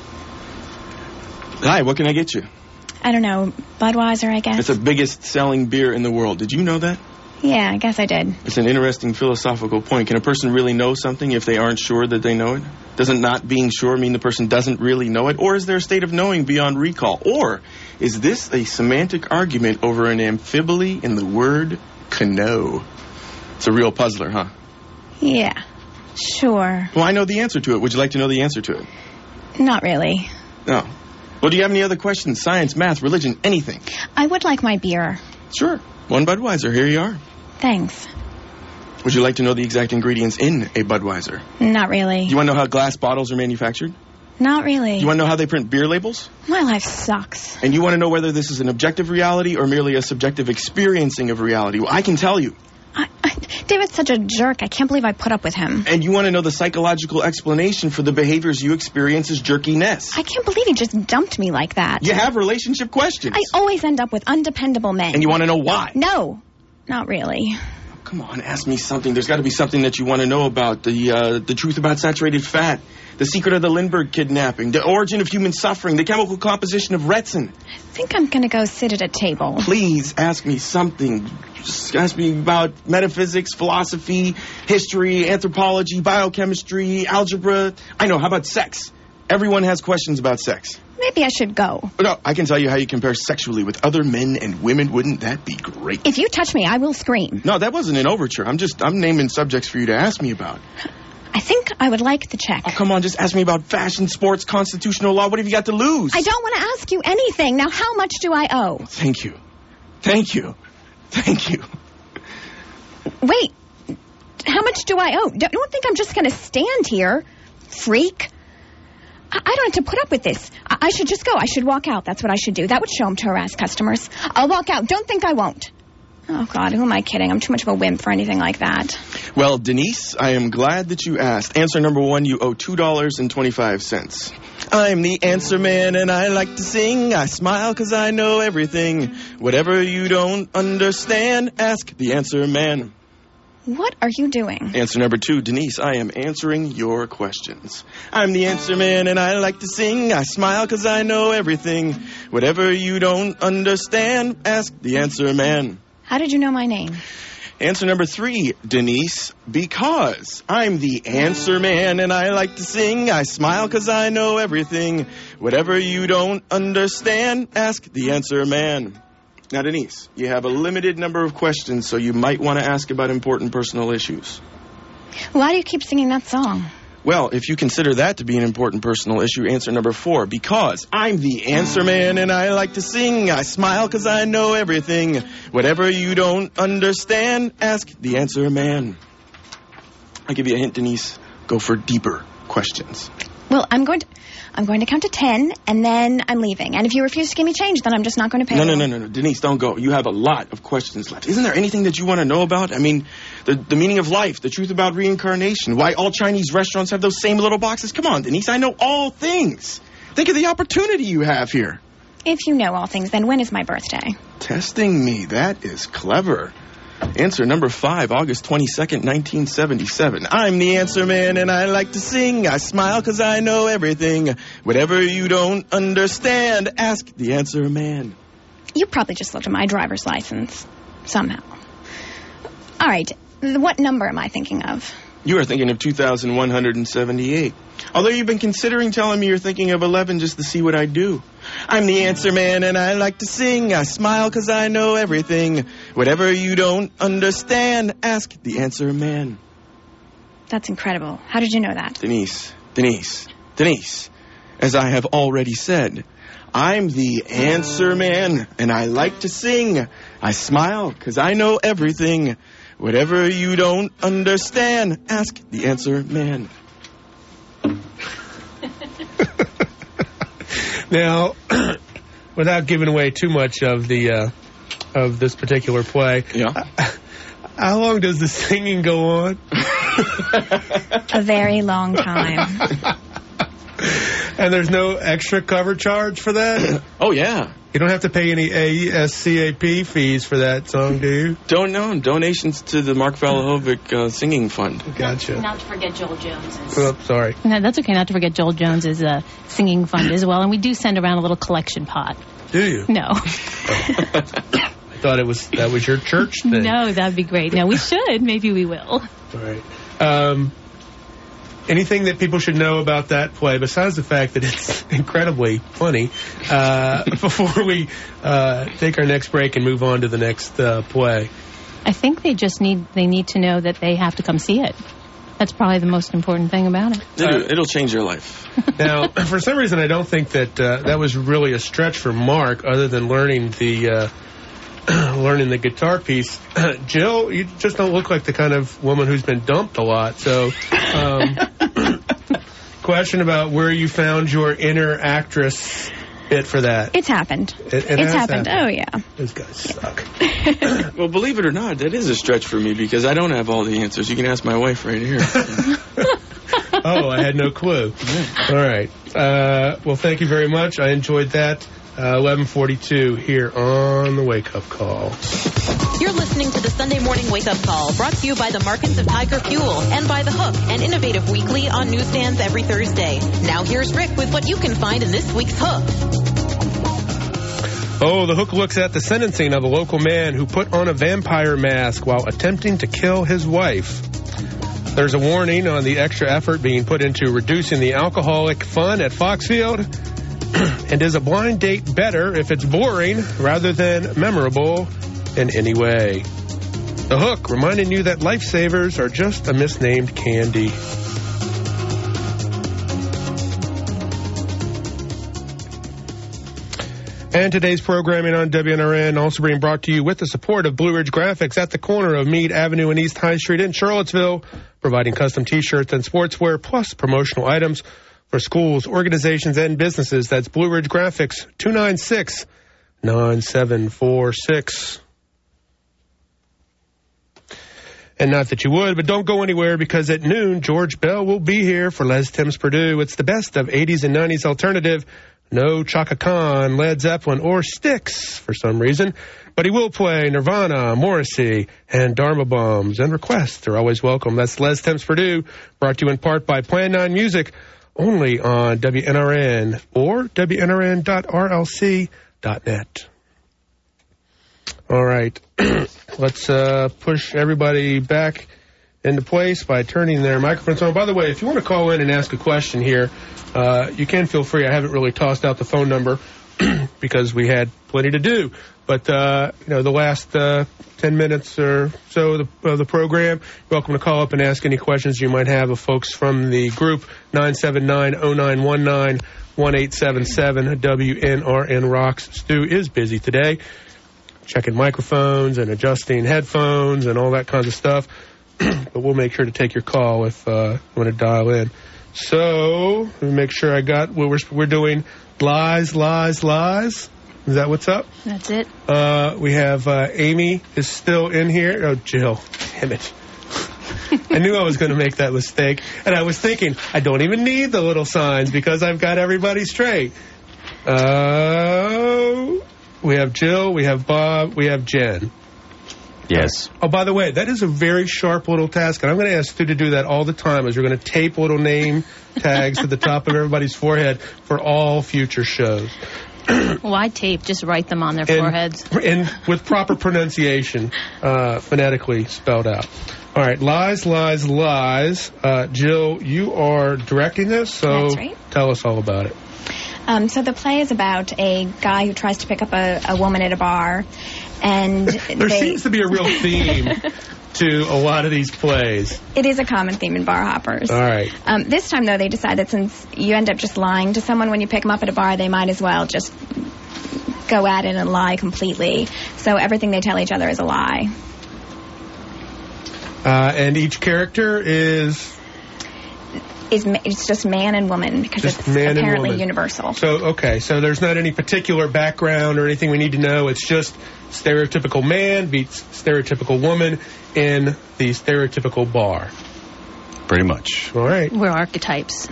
Hi, what can I get you? I don't know, Budweiser, I guess? It's the biggest selling beer in the world. Did you know that? Yeah, I guess I did. It's an interesting philosophical point. Can a person really know something if they aren't sure that they know it? Doesn't not being sure mean the person doesn't really know it? Or is there a state of knowing beyond recall? Or is this a semantic argument over an amphibole in the word canoe? It's a real puzzler, huh? Yeah, sure. Well, I know the answer to it. Would you like to know the answer to it? Not really. No. Well, do you have any other questions? Science, math, religion, anything? I would like my beer. Sure. One Budweiser. Here you are. Thanks. Would you like to know the exact ingredients in a Budweiser? Not really. Do you want to know how glass bottles are manufactured? Not really. You want to know how they print beer labels? My life sucks. And you want to know whether this is an objective reality or merely a subjective experiencing of reality? Well, I can tell you. I, I, David's such a jerk. I can't believe I put up with him. And you want to know the psychological explanation for the behaviors you experience as jerkiness? I can't believe he just dumped me like that. You have relationship questions. I always end up with undependable men. And you want to know why? No, not really. Come on, ask me something. There's got to be something that you want to know about. The uh, the truth about saturated fat, the secret of the Lindbergh kidnapping, the origin of human suffering, the chemical composition of Retsin. I think I'm going to go sit at a table. Please ask me something. Just ask me about metaphysics, philosophy, history, anthropology, biochemistry, algebra. I know, how about sex? Everyone has questions about sex. Maybe I should go. No, I can tell you how you compare sexually with other men and women. Wouldn't that be great? If you touch me, I will scream. No, that wasn't an overture. I'm just, I'm naming subjects for you to ask me about. I think I would like the check. Oh, come on, just ask me about fashion, sports, constitutional law. What have you got to lose? I don't want to ask you anything. Now, how much do I owe? Thank you. Thank you. Thank you. Wait. How much do I owe? Don't, don't think I'm just going to stand here. Freak. I, I don't have to put up with this. I, I should just go. I should walk out. That's what I should do. That would show him to harass customers. I'll walk out. Don't think I won't. Oh, God, who am I kidding? I'm too much of a wimp for anything like that. Well, Denise, I am glad that you asked. Answer number one, you owe two dollars and twenty-five cents. I'm the answer man and I like to sing. I smile because I know everything. Whatever you don't understand, ask the answer man. What are you doing? Answer number two, Denise, I am answering your questions. I'm the answer man and I like to sing. I smile because I know everything. Whatever you don't understand, ask the answer man. How did you know my name? Answer number three, Denise, because I'm the answer man and I like to sing. I smile because I know everything. Whatever you don't understand, ask the answer man. Now, Denise, you have a limited number of questions, so you might want to ask about important personal issues. Why do you keep singing that song? Well, if you consider that to be an important personal issue, answer number four, because I'm the answer man and I like to sing. I smile because I know everything. Whatever you don't understand, ask the answer man. I'll give you a hint, Denise. Go for deeper questions. Well, I'm going to... I'm going to count to ten, and then I'm leaving. And if you refuse to give me change, then I'm just not going to pay No, you. no, no, no, no. Denise, don't go. You have a lot of questions left. Isn't there anything that you want to know about? I mean, the, the meaning of life, the truth about reincarnation, why all Chinese restaurants have those same little boxes. Come on, Denise, I know all things. Think of the opportunity you have here. If you know all things, then when is my birthday? Testing me. That is clever. Answer number five, August twenty-second, nineteen seventy-seven. I'm the answer man and I like to sing. I smile because I know everything. Whatever you don't understand, ask the answer man. You probably just looked at my driver's license. Somehow. All right. What number am I thinking of? You are thinking of two thousand one hundred seventy-eight. Although you've been considering telling me you're thinking of eleven just to see what I do. I'm the answer man and I like to sing. I smile because I know everything. Whatever you don't understand, ask the answer man. That's incredible. How did you know that? Denise, Denise, Denise, as I have already said, I'm the answer man and I like to sing. I smile because I know everything. Whatever you don't understand, ask the answer man. Now, without giving away too much of the uh, of this particular play, yeah. How long does the singing go on? A very long time. And there's no extra cover charge for that? Oh, yeah. You don't have to pay any A S C A P fees for that song, do you? Don't know. Donations to the Mark Valahovic uh, Singing Fund. Gotcha. Not to forget Joel Jones's. Oh, sorry. No, that's okay. Not to forget Joel Jones's uh, singing fund as well. And we do send around a little collection pot. Do you? No. I thought it was that was your church thing. No, that'd be great. No, we should. Maybe we will. All right. Um, anything that people should know about that play, besides the fact that it's incredibly funny, uh, before we uh, take our next break and move on to the next uh, play? I think they just need they need to know that they have to come see it. That's probably the most important thing about it. It'll, it'll change your life. Now, for some reason, I don't think that uh, that was really a stretch for Mark, other than learning the uh, learning the guitar piece. Jill, you just don't look like the kind of woman who's been dumped a lot. So, um, question about where you found your inner actress bit for that. It's happened. It, it it's has happened. happened. Oh, yeah. Those guys suck. Well, believe it or not, that is a stretch for me because I don't have all the answers. You can ask my wife right here. Oh, I had no clue. All right. Uh, well, thank you very much. I enjoyed that. Uh, eleven forty-two here on the Wake Up Call. You're listening to the Sunday Morning Wake Up Call, brought to you by the Markets of Tiger Fuel and by The Hook, an innovative weekly on newsstands every Thursday. Now here's Rick with what you can find in this week's Hook. Oh, The Hook looks at the sentencing of a local man who put on a vampire mask while attempting to kill his wife. There's a warning on the extra effort being put into reducing the alcoholic fun at Foxfield. And is a blind date better if it's boring rather than memorable in any way? The Hook, reminding you that lifesavers are just a misnamed candy. And today's programming on W N R N also being brought to you with the support of Blue Ridge Graphics at the corner of Meade Avenue and East High Street in Charlottesville, providing custom T-shirts and sportswear plus promotional items for schools, organizations, and businesses. That's Blue Ridge Graphics, two nine six, nine seven four six. And not that you would, but don't go anywhere, because at noon, George Bell will be here for Les Tim's Purdue. It's the best of eighties and nineties alternative. No Chaka Khan, Led Zeppelin, or Styx for some reason. But he will play Nirvana, Morrissey, and Dharma Bombs. And requests are always welcome. That's Les Tim's Purdue, brought to you in part by Plan nine Music, only on W N R N or W N R N dot R L C dot net. All right. Let's uh, push everybody back into place by turning their microphones on. By the way, if you want to call in and ask a question here, uh, you can feel free. I haven't really tossed out the phone number because we had plenty to do. But, uh, you know, the last uh, ten minutes or so of the, of the program, you're welcome to call up and ask any questions you might have of folks from the group, nine seven nine, oh nine one nine, one eight seven seven. W N R N Rocks. Stu is busy today, checking microphones and adjusting headphones and all that kinds of stuff. But we'll make sure to take your call if uh, you want to dial in. So, let me make sure I got what we're, we're doing. Lies, lies, lies. Is that what's up? That's it. Uh, we have uh, Amy is still in here. Oh, Jill. Damn it. I knew I was going to make that mistake. And I was thinking, I don't even need the little signs because I've got everybody straight. Uh, we have Jill, we have Bob, we have Jen. Yes. Oh, by the way, that is a very sharp little task, and I'm going to ask Stu to do that all the time, as we're going to tape little name tags to the top of everybody's forehead for all future shows. Why tape? Just write them on their and, foreheads. And with proper pronunciation, uh, phonetically spelled out. All right, lies, lies, lies. Uh, Jill, you are directing this, so That's right. Tell us all about it. Um, so the play is about a guy who tries to pick up a, a woman at a bar, and there they, seems to be a real theme to a lot of these plays. It is a common theme in bar hoppers. All right. Um, this time, though, they decide that since you end up just lying to someone when you pick them up at a bar, they might as well just go at it and lie completely. So everything they tell each other is a lie. Uh, and each character is... is ma- it's just man and woman because Just it's man and apparently woman. universal. So, okay, so there's not any particular background or anything we need to know. It's just stereotypical man beats stereotypical woman in the stereotypical bar. Pretty much. All right. We're archetypes.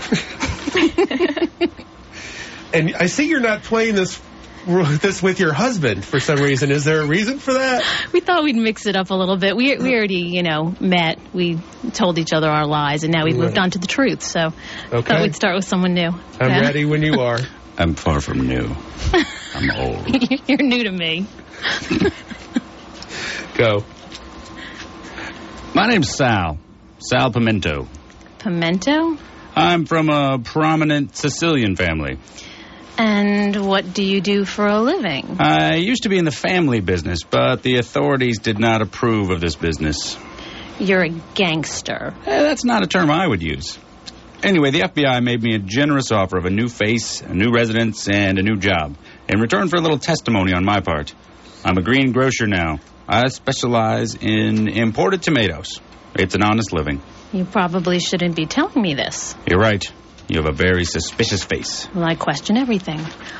And I see you're not playing this this with your husband for some reason. Is there a reason for that? We thought we'd mix it up a little bit. We we already, you know, met. We told each other our lies, and now we've moved on to the truth. So Okay. thought we'd start with someone new. I'm Yeah. ready when you are. I'm far from new. I'm old. You're new to me. Go. My name's Sal. Sal Pimento. Pimento? I'm from a prominent Sicilian family. And what do you do for a living? I used to be in the family business, but the authorities did not approve of this business. You're a gangster. Eh, that's not a term I would use. Anyway, the F B I made me a generous offer of a new face, a new residence, and a new job, in return for a little testimony on my part. I'm a green grocer now. I specialize in imported tomatoes. It's an honest living. You probably shouldn't be telling me this. You're right. You have a very suspicious face. Well, I question everything.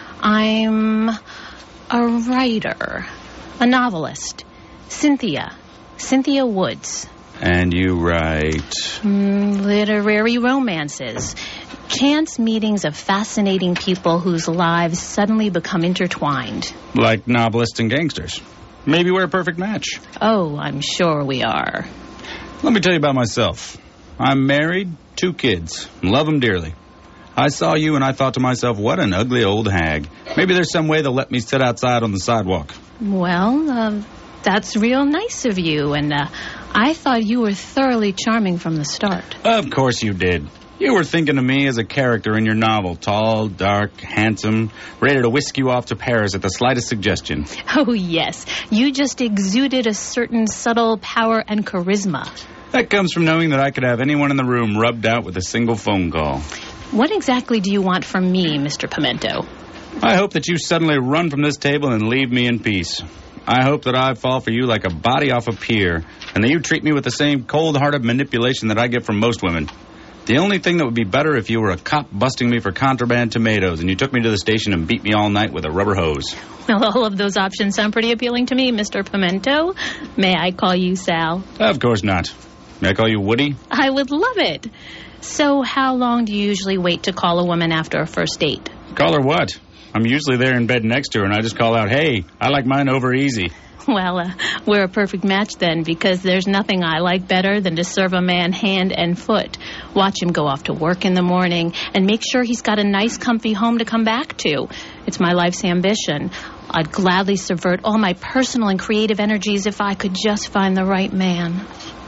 I'm a writer, a novelist. Cynthia. Cynthia Woods. And you write... Mm, literary romances. Chance meetings of fascinating people whose lives suddenly become intertwined. like novelists and gangsters. Maybe we're a perfect match. Oh, I'm sure we are. Let me tell you about myself. I'm married, two kids, love them dearly. I saw you and I thought to myself, what an ugly old hag. Maybe there's some way they'll let me sit outside on the sidewalk. Well, um, that's real nice of you, and uh, I thought you were thoroughly charming from the start. Of course you did. You were thinking of me as a character in your novel, tall, dark, handsome, ready to whisk you off to Paris at the slightest suggestion. Oh, yes. You just exuded a certain subtle power and charisma. That comes from knowing that I could have anyone in the room rubbed out with a single phone call. What exactly do you want from me, Mister Pimento? I hope that you suddenly run from this table and leave me in peace. I hope that I fall for you like a body off a pier, and that you treat me with the same cold-hearted manipulation that I get from most women. The only thing that would be better if you were a cop busting me for contraband tomatoes and you took me to the station and beat me all night with a rubber hose. Well, all of those options sound pretty appealing to me, Mister Pimento. May I call you Sal? Of course not. May I call you Woody? I would love it. So how long do you usually wait to call a woman after a first date? Call her what? I'm usually there in bed next to her and I just call out, hey, I like mine over easy. Well, uh, we're a perfect match then, because there's nothing I like better than to serve a man hand and foot. Watch him go off to work in the morning and make sure he's got a nice, comfy home to come back to. It's my life's ambition. I'd gladly subvert all my personal and creative energies if I could just find the right man.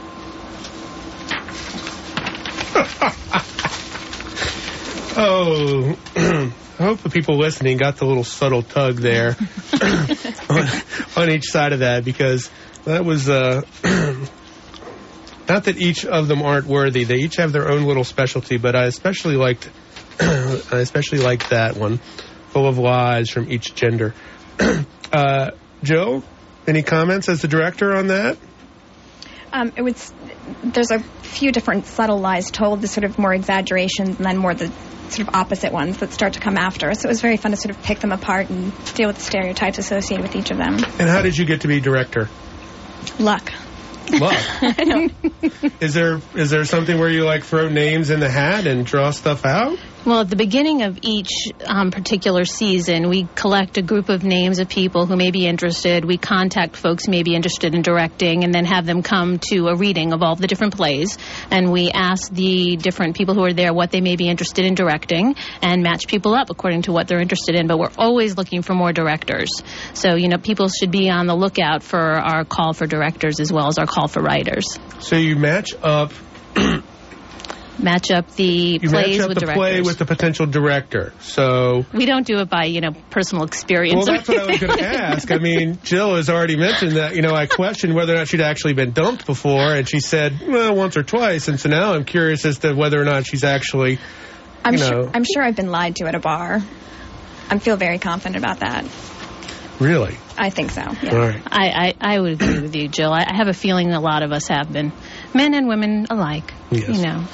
Oh, I hope the people listening got the little subtle tug there on, on each side of that, because that was, uh, not that each of them aren't worthy. They each have their own little specialty, but I especially liked, I especially liked that one, full of lies from each gender. uh, Joe, any comments as the director on that? Um, it was. There's a few different subtle lies told, the sort of more exaggerations, and then more the sort of opposite ones that start to come after. So it was very fun to sort of pick them apart and deal with the stereotypes associated with each of them. And how did you get to be director? Luck. Luck. Is there is there something where you like throw names in the hat and draw stuff out? Well, at the beginning of each um, particular season, we collect a group of names of people who may be interested. We contact folks who may be interested in directing and then have them come to a reading of all the different plays. And we ask the different people who are there what they may be interested in directing and match people up according to what they're interested in. But we're always looking for more directors. So, you know, people should be on the lookout for our call for directors as well as our call for writers. So you match up... match up the you plays match up with the directors. play with the potential director. So we don't do it by, you know, personal experience. Well, that's what I was going to ask. I mean, Jill has already mentioned that, you know, I questioned whether or not she'd actually been dumped before, and she said, well, once or twice, and so now I'm curious as to whether or not she's actually, I'm you know... Sure, I'm sure I've been lied to at a bar. I feel very confident about that. Really? I think so, yeah. All right. I, I, I would agree with you, Jill. I, I have a feeling a lot of us have been. Men and women alike, yes. you know.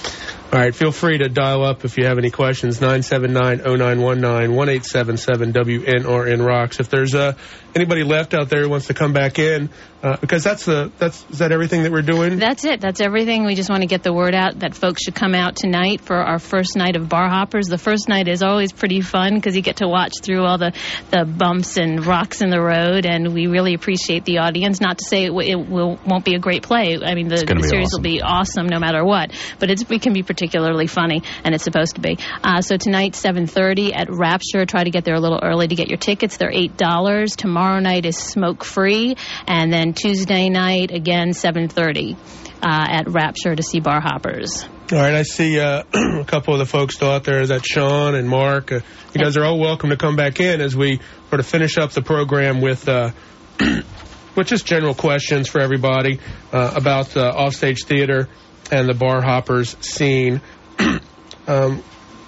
All right, feel free to dial up if you have any questions, nine seven nine, oh nine one nine, one eight seven seven W N R N Rocks. If there's uh, anybody left out there who wants to come back in, uh, because that's the, that's, is that everything that we're doing? That's it. That's everything. We just want to get the word out that folks should come out tonight for our first night of Bar Hoppers. The first night is always pretty fun because you get to watch through all the, the bumps and rocks in the road, and we really appreciate the audience. Not to say it, w- it will, won't be a great play. I mean, the, the series awesome. will be awesome no matter what, but it's, it can be particularly funny, and it's supposed to be. Uh, so tonight, seven thirty at Rapture. Try to get there a little early to get your tickets. They're eight dollars. Tomorrow night is smoke-free, and then Tuesday night, again, seven thirty uh, at Rapture to see Bar Hoppers. All right, I see uh, a couple of the folks still out there. Is that Sean and Mark? Uh, you guys are all welcome to come back in as we sort of finish up the program with uh, with just general questions for everybody uh, about uh, offstage theater and the Bar Hoppers scene. um,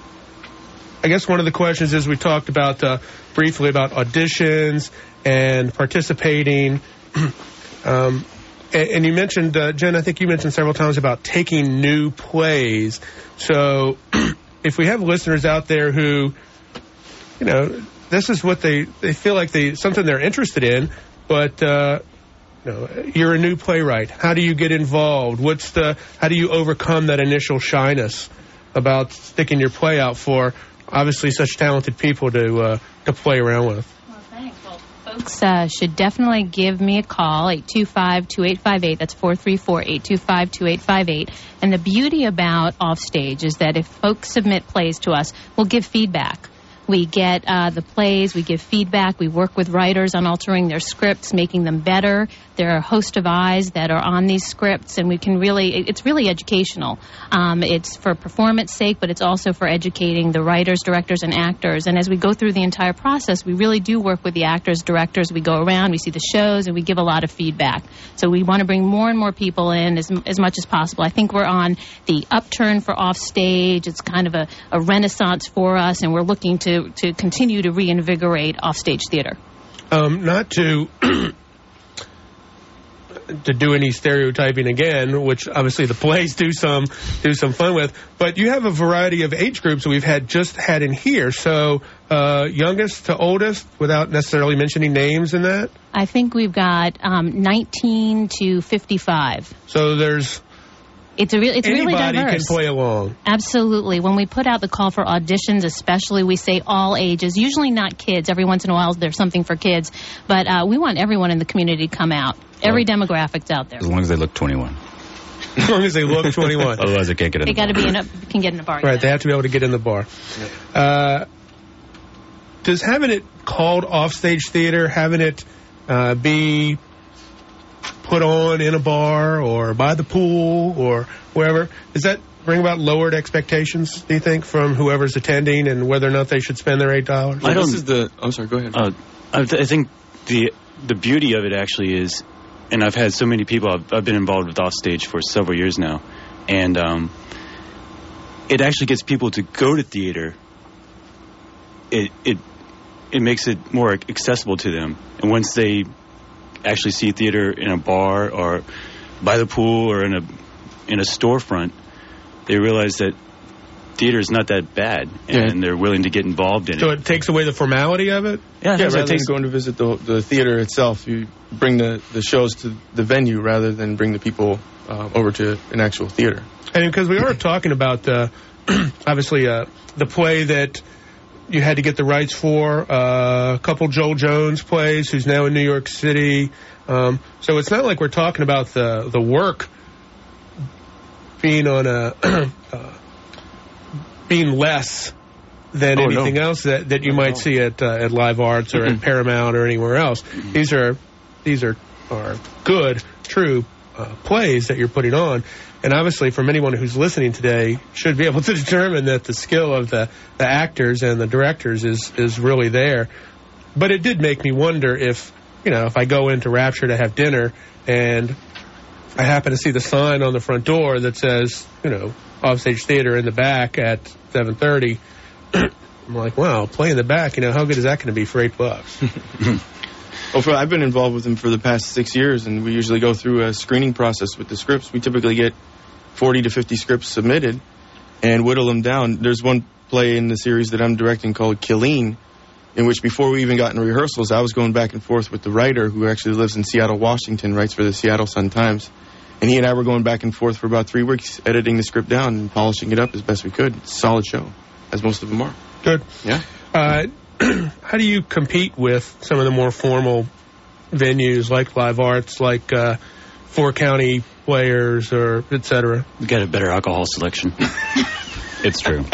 I guess one of the questions is we talked about uh, briefly about auditions and participating. um, and, and you mentioned, uh, Jen, I think you mentioned several times about taking new plays. So if we have listeners out there who, you know, this is what they, they feel like they something they're interested in, but uh, you know, you're a new playwright. How do you get involved? What's the how do you overcome that initial shyness about sticking your play out for obviously such talented people to uh, to play around with? Well, thanks. Well, folks uh, should definitely give me a call, eight two five, two eight five eight. That's four three four, eight two five, two eight five eight. And the beauty about Offstage is that if folks submit plays to us, we'll give feedback. We get uh, the plays, we give feedback, we work with writers on altering their scripts, making them better. There are a host of eyes that are on these scripts, and we can really, it's really educational. Um, it's for performance sake, but it's also for educating the writers, directors, and actors. And as we go through the entire process, we really do work with the actors, directors. We go around, we see the shows, and we give a lot of feedback. So we want to bring more and more people in as, as much as possible. I think we're on the upturn for Offstage. It's kind of a, a renaissance for us, and we're looking to to continue to reinvigorate offstage theater. Um, not to to do any stereotyping again, which obviously the plays do some do some fun with, but you have a variety of age groups that we've had just had in here. So uh, youngest to oldest, without necessarily mentioning names in that? I think we've got um, nineteen to fifty-five. So there's It's a re- it's really diverse. Anybody can play along. Absolutely. When we put out the call for auditions, especially, we say all ages. Usually not kids. Every once in a while, there's something for kids. But uh, we want everyone in the community to come out. Every well, demographic's out there. As long as they look twenty-one. As long as they look twenty-one. Otherwise, they can't get in they the bar. They got to be in a, can get in a bar. Right, they have to be able to get in the bar. Uh, does having it called offstage theater, having it uh, be put on in a bar or by the pool or wherever, does that bring about lowered expectations, do you think, from whoever's attending and whether or not they should spend their eight dollars? I don't, this is the, I'm sorry, go ahead. Uh, I, th- I think the the beauty of it actually is, and I've had so many people, I've, I've been involved with Offstage for several years now, and um, it actually gets people to go to theater. It, it, it makes it more accessible to them. And once they actually see theater in a bar or by the pool or in a in a storefront, they realize that theater is not that bad, and yeah. they're willing to get involved in so it. So it takes away the formality of it? Yeah, yeah rather than going to visit the, the theater itself, you bring the, the shows to the venue rather than bring the people uh, over to an actual theater. And because we are talking about, uh, obviously, uh, the play that you had to get the rights for, uh, a couple Joel Jones plays, who's now in New York City. Um, so it's not like we're talking about the, the work being on a uh, being less than oh, anything no. else that, that you might see at uh, at Live Arts or mm-hmm. at Paramount or anywhere else. Mm-hmm. These are these are are good, true uh, plays that you're putting on. And obviously, from anyone who's listening today, should be able to determine that the skill of the, the actors and the directors is, is really there. But it did make me wonder if, you know, if I go into Rapture to have dinner and I happen to see the sign on the front door that says, you know, Offstage Theater in the back at seven thirty, I'm like, wow, play in the back, you know, how good is that going to be for eight bucks? Well, for, I've been involved with them for the past six years, and we usually go through a screening process with the scripts. We typically get forty to fifty scripts submitted, and whittle them down. There's one play in the series that I'm directing called Killeen, in which before we even got in rehearsals, I was going back and forth with the writer who actually lives in Seattle, Washington, writes for the Seattle Sun-Times. And he and I were going back and forth for about three weeks, editing the script down and polishing it up as best we could. It's a solid show, as most of them are. Good. Yeah. Uh, how do you compete with some of the more formal venues like Live Arts, like uh, Four County Players, or et cetera? We got a better alcohol selection. It's true.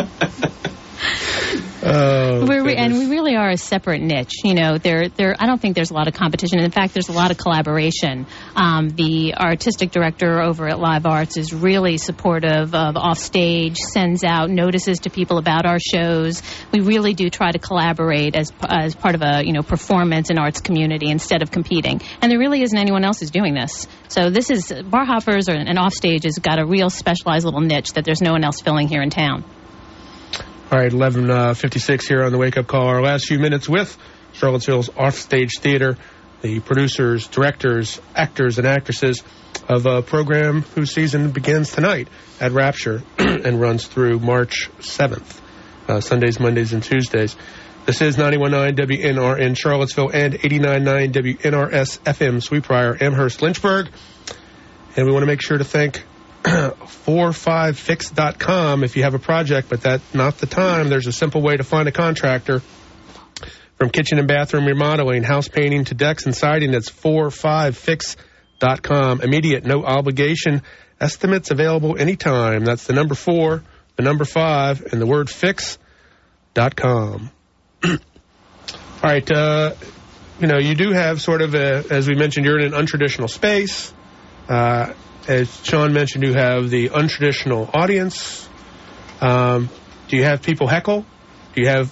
Oh, We're, we, and we really are a separate niche. You know, there, there. I don't think there's a lot of competition. In fact, there's a lot of collaboration. Um, the artistic director over at Live Arts is really supportive of Offstage, sends out notices to people about our shows. We really do try to collaborate as as part of a you know performance and arts community instead of competing. And there really isn't anyone else who's doing this. So this is Bar Hoppers or, and Offstage has got a real specialized little niche that there's no one else filling here in town. All right, eleven fifty-six here on the Wake Up Call. Our last few minutes with Charlottesville's Offstage Theater, the producers, directors, actors, and actresses of a program whose season begins tonight at Rapture and runs through March seventh, uh, Sundays, Mondays, and Tuesdays. This is ninety-one point nine W N R in Charlottesville and eighty-nine point nine W N R S F M Sweetbriar, Amherst, Lynchburg. And we want to make sure to thank four five fix dot com if you have a project, but that's not the time. There's a simple way to find a contractor. From kitchen and bathroom remodeling, house painting to decks and siding, that's four five fix dot com. Immediate, no obligation estimates available anytime. That's the number four, the number five, and the word fix dot com. All right, uh, you know, you do have sort of a, as we mentioned, you're in an untraditional space. Uh, As Sean mentioned, you have the untraditional audience. Um, do you have people heckle? Do you have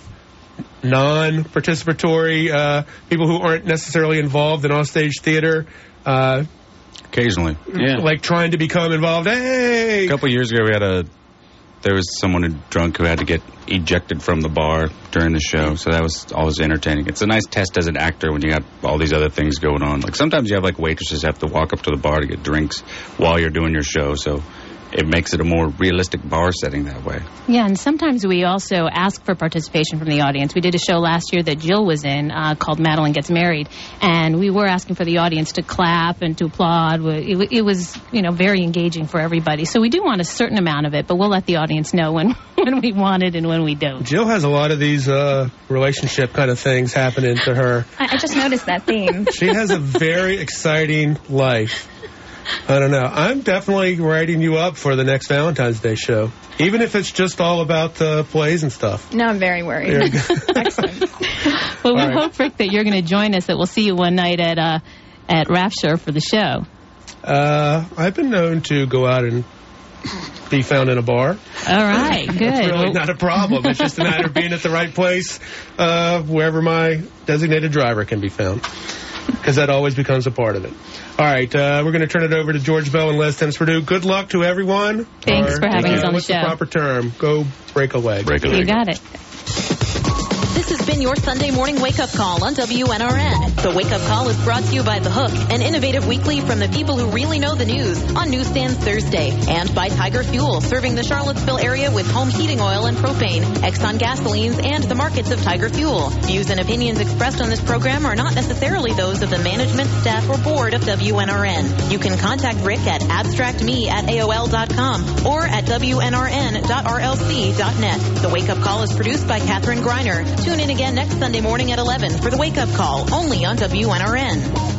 non-participatory uh, people who aren't necessarily involved in offstage theater? Uh, Occasionally. Yeah. Like trying to become involved? Hey! A couple of years ago, we had a... There was someone who drunk who had to get ejected from the bar during the show, so that was always entertaining. It's a nice test as an actor when you got all these other things going on. Like sometimes you have like waitresses have to walk up to the bar to get drinks while you're doing your show, so it makes it a more realistic bar setting that way. Yeah, and sometimes we also ask for participation from the audience. We did a show last year that Jill was in uh, called Madeline Gets Married, and we were asking for the audience to clap and to applaud. It, it was, you know, very engaging for everybody. So we do want a certain amount of it, but we'll let the audience know when, when we want it and when we don't. Jill has a lot of these uh, relationship kind of things happening to her. I, I just noticed that theme. She has a very exciting life. I don't know. I'm definitely writing you up for the next Valentine's Day show, even if it's just all about uh, plays and stuff. No, I'm very worried. Excellent. Well, we All right. hope, Rick, that you're going to join us, that we'll see you one night at uh, at Rapture for the show. Uh, I've been known to go out and be found in a bar. All right, good. It's really not a problem. It's just a matter of being at the right place, uh, wherever my designated driver can be found, because that always becomes a part of it. All right, uh, we're going to turn it over to George Bell and Les Thames Purdue. Good luck to everyone. Thanks Or, for having uh, us on the what's show. the proper term? Go break a leg. Break a You leg. got it. This has been your Sunday morning wake-up call on W N R N. The wake-up call is brought to you by The Hook, an innovative weekly from the people who really know the news on Newsstands Thursday, and by Tiger Fuel, serving the Charlottesville area with home heating oil and propane, Exxon gasolines, and the markets of Tiger Fuel. Views and opinions expressed on this program are not necessarily those of the management, staff, or board of W N R N. You can contact Rick at abstractme at A O L dot com or at W N R N dot R L C dot net. The wake-up call is produced by Catherine Griner. Tune in again next Sunday morning at eleven for the wake-up call, only on W N R N.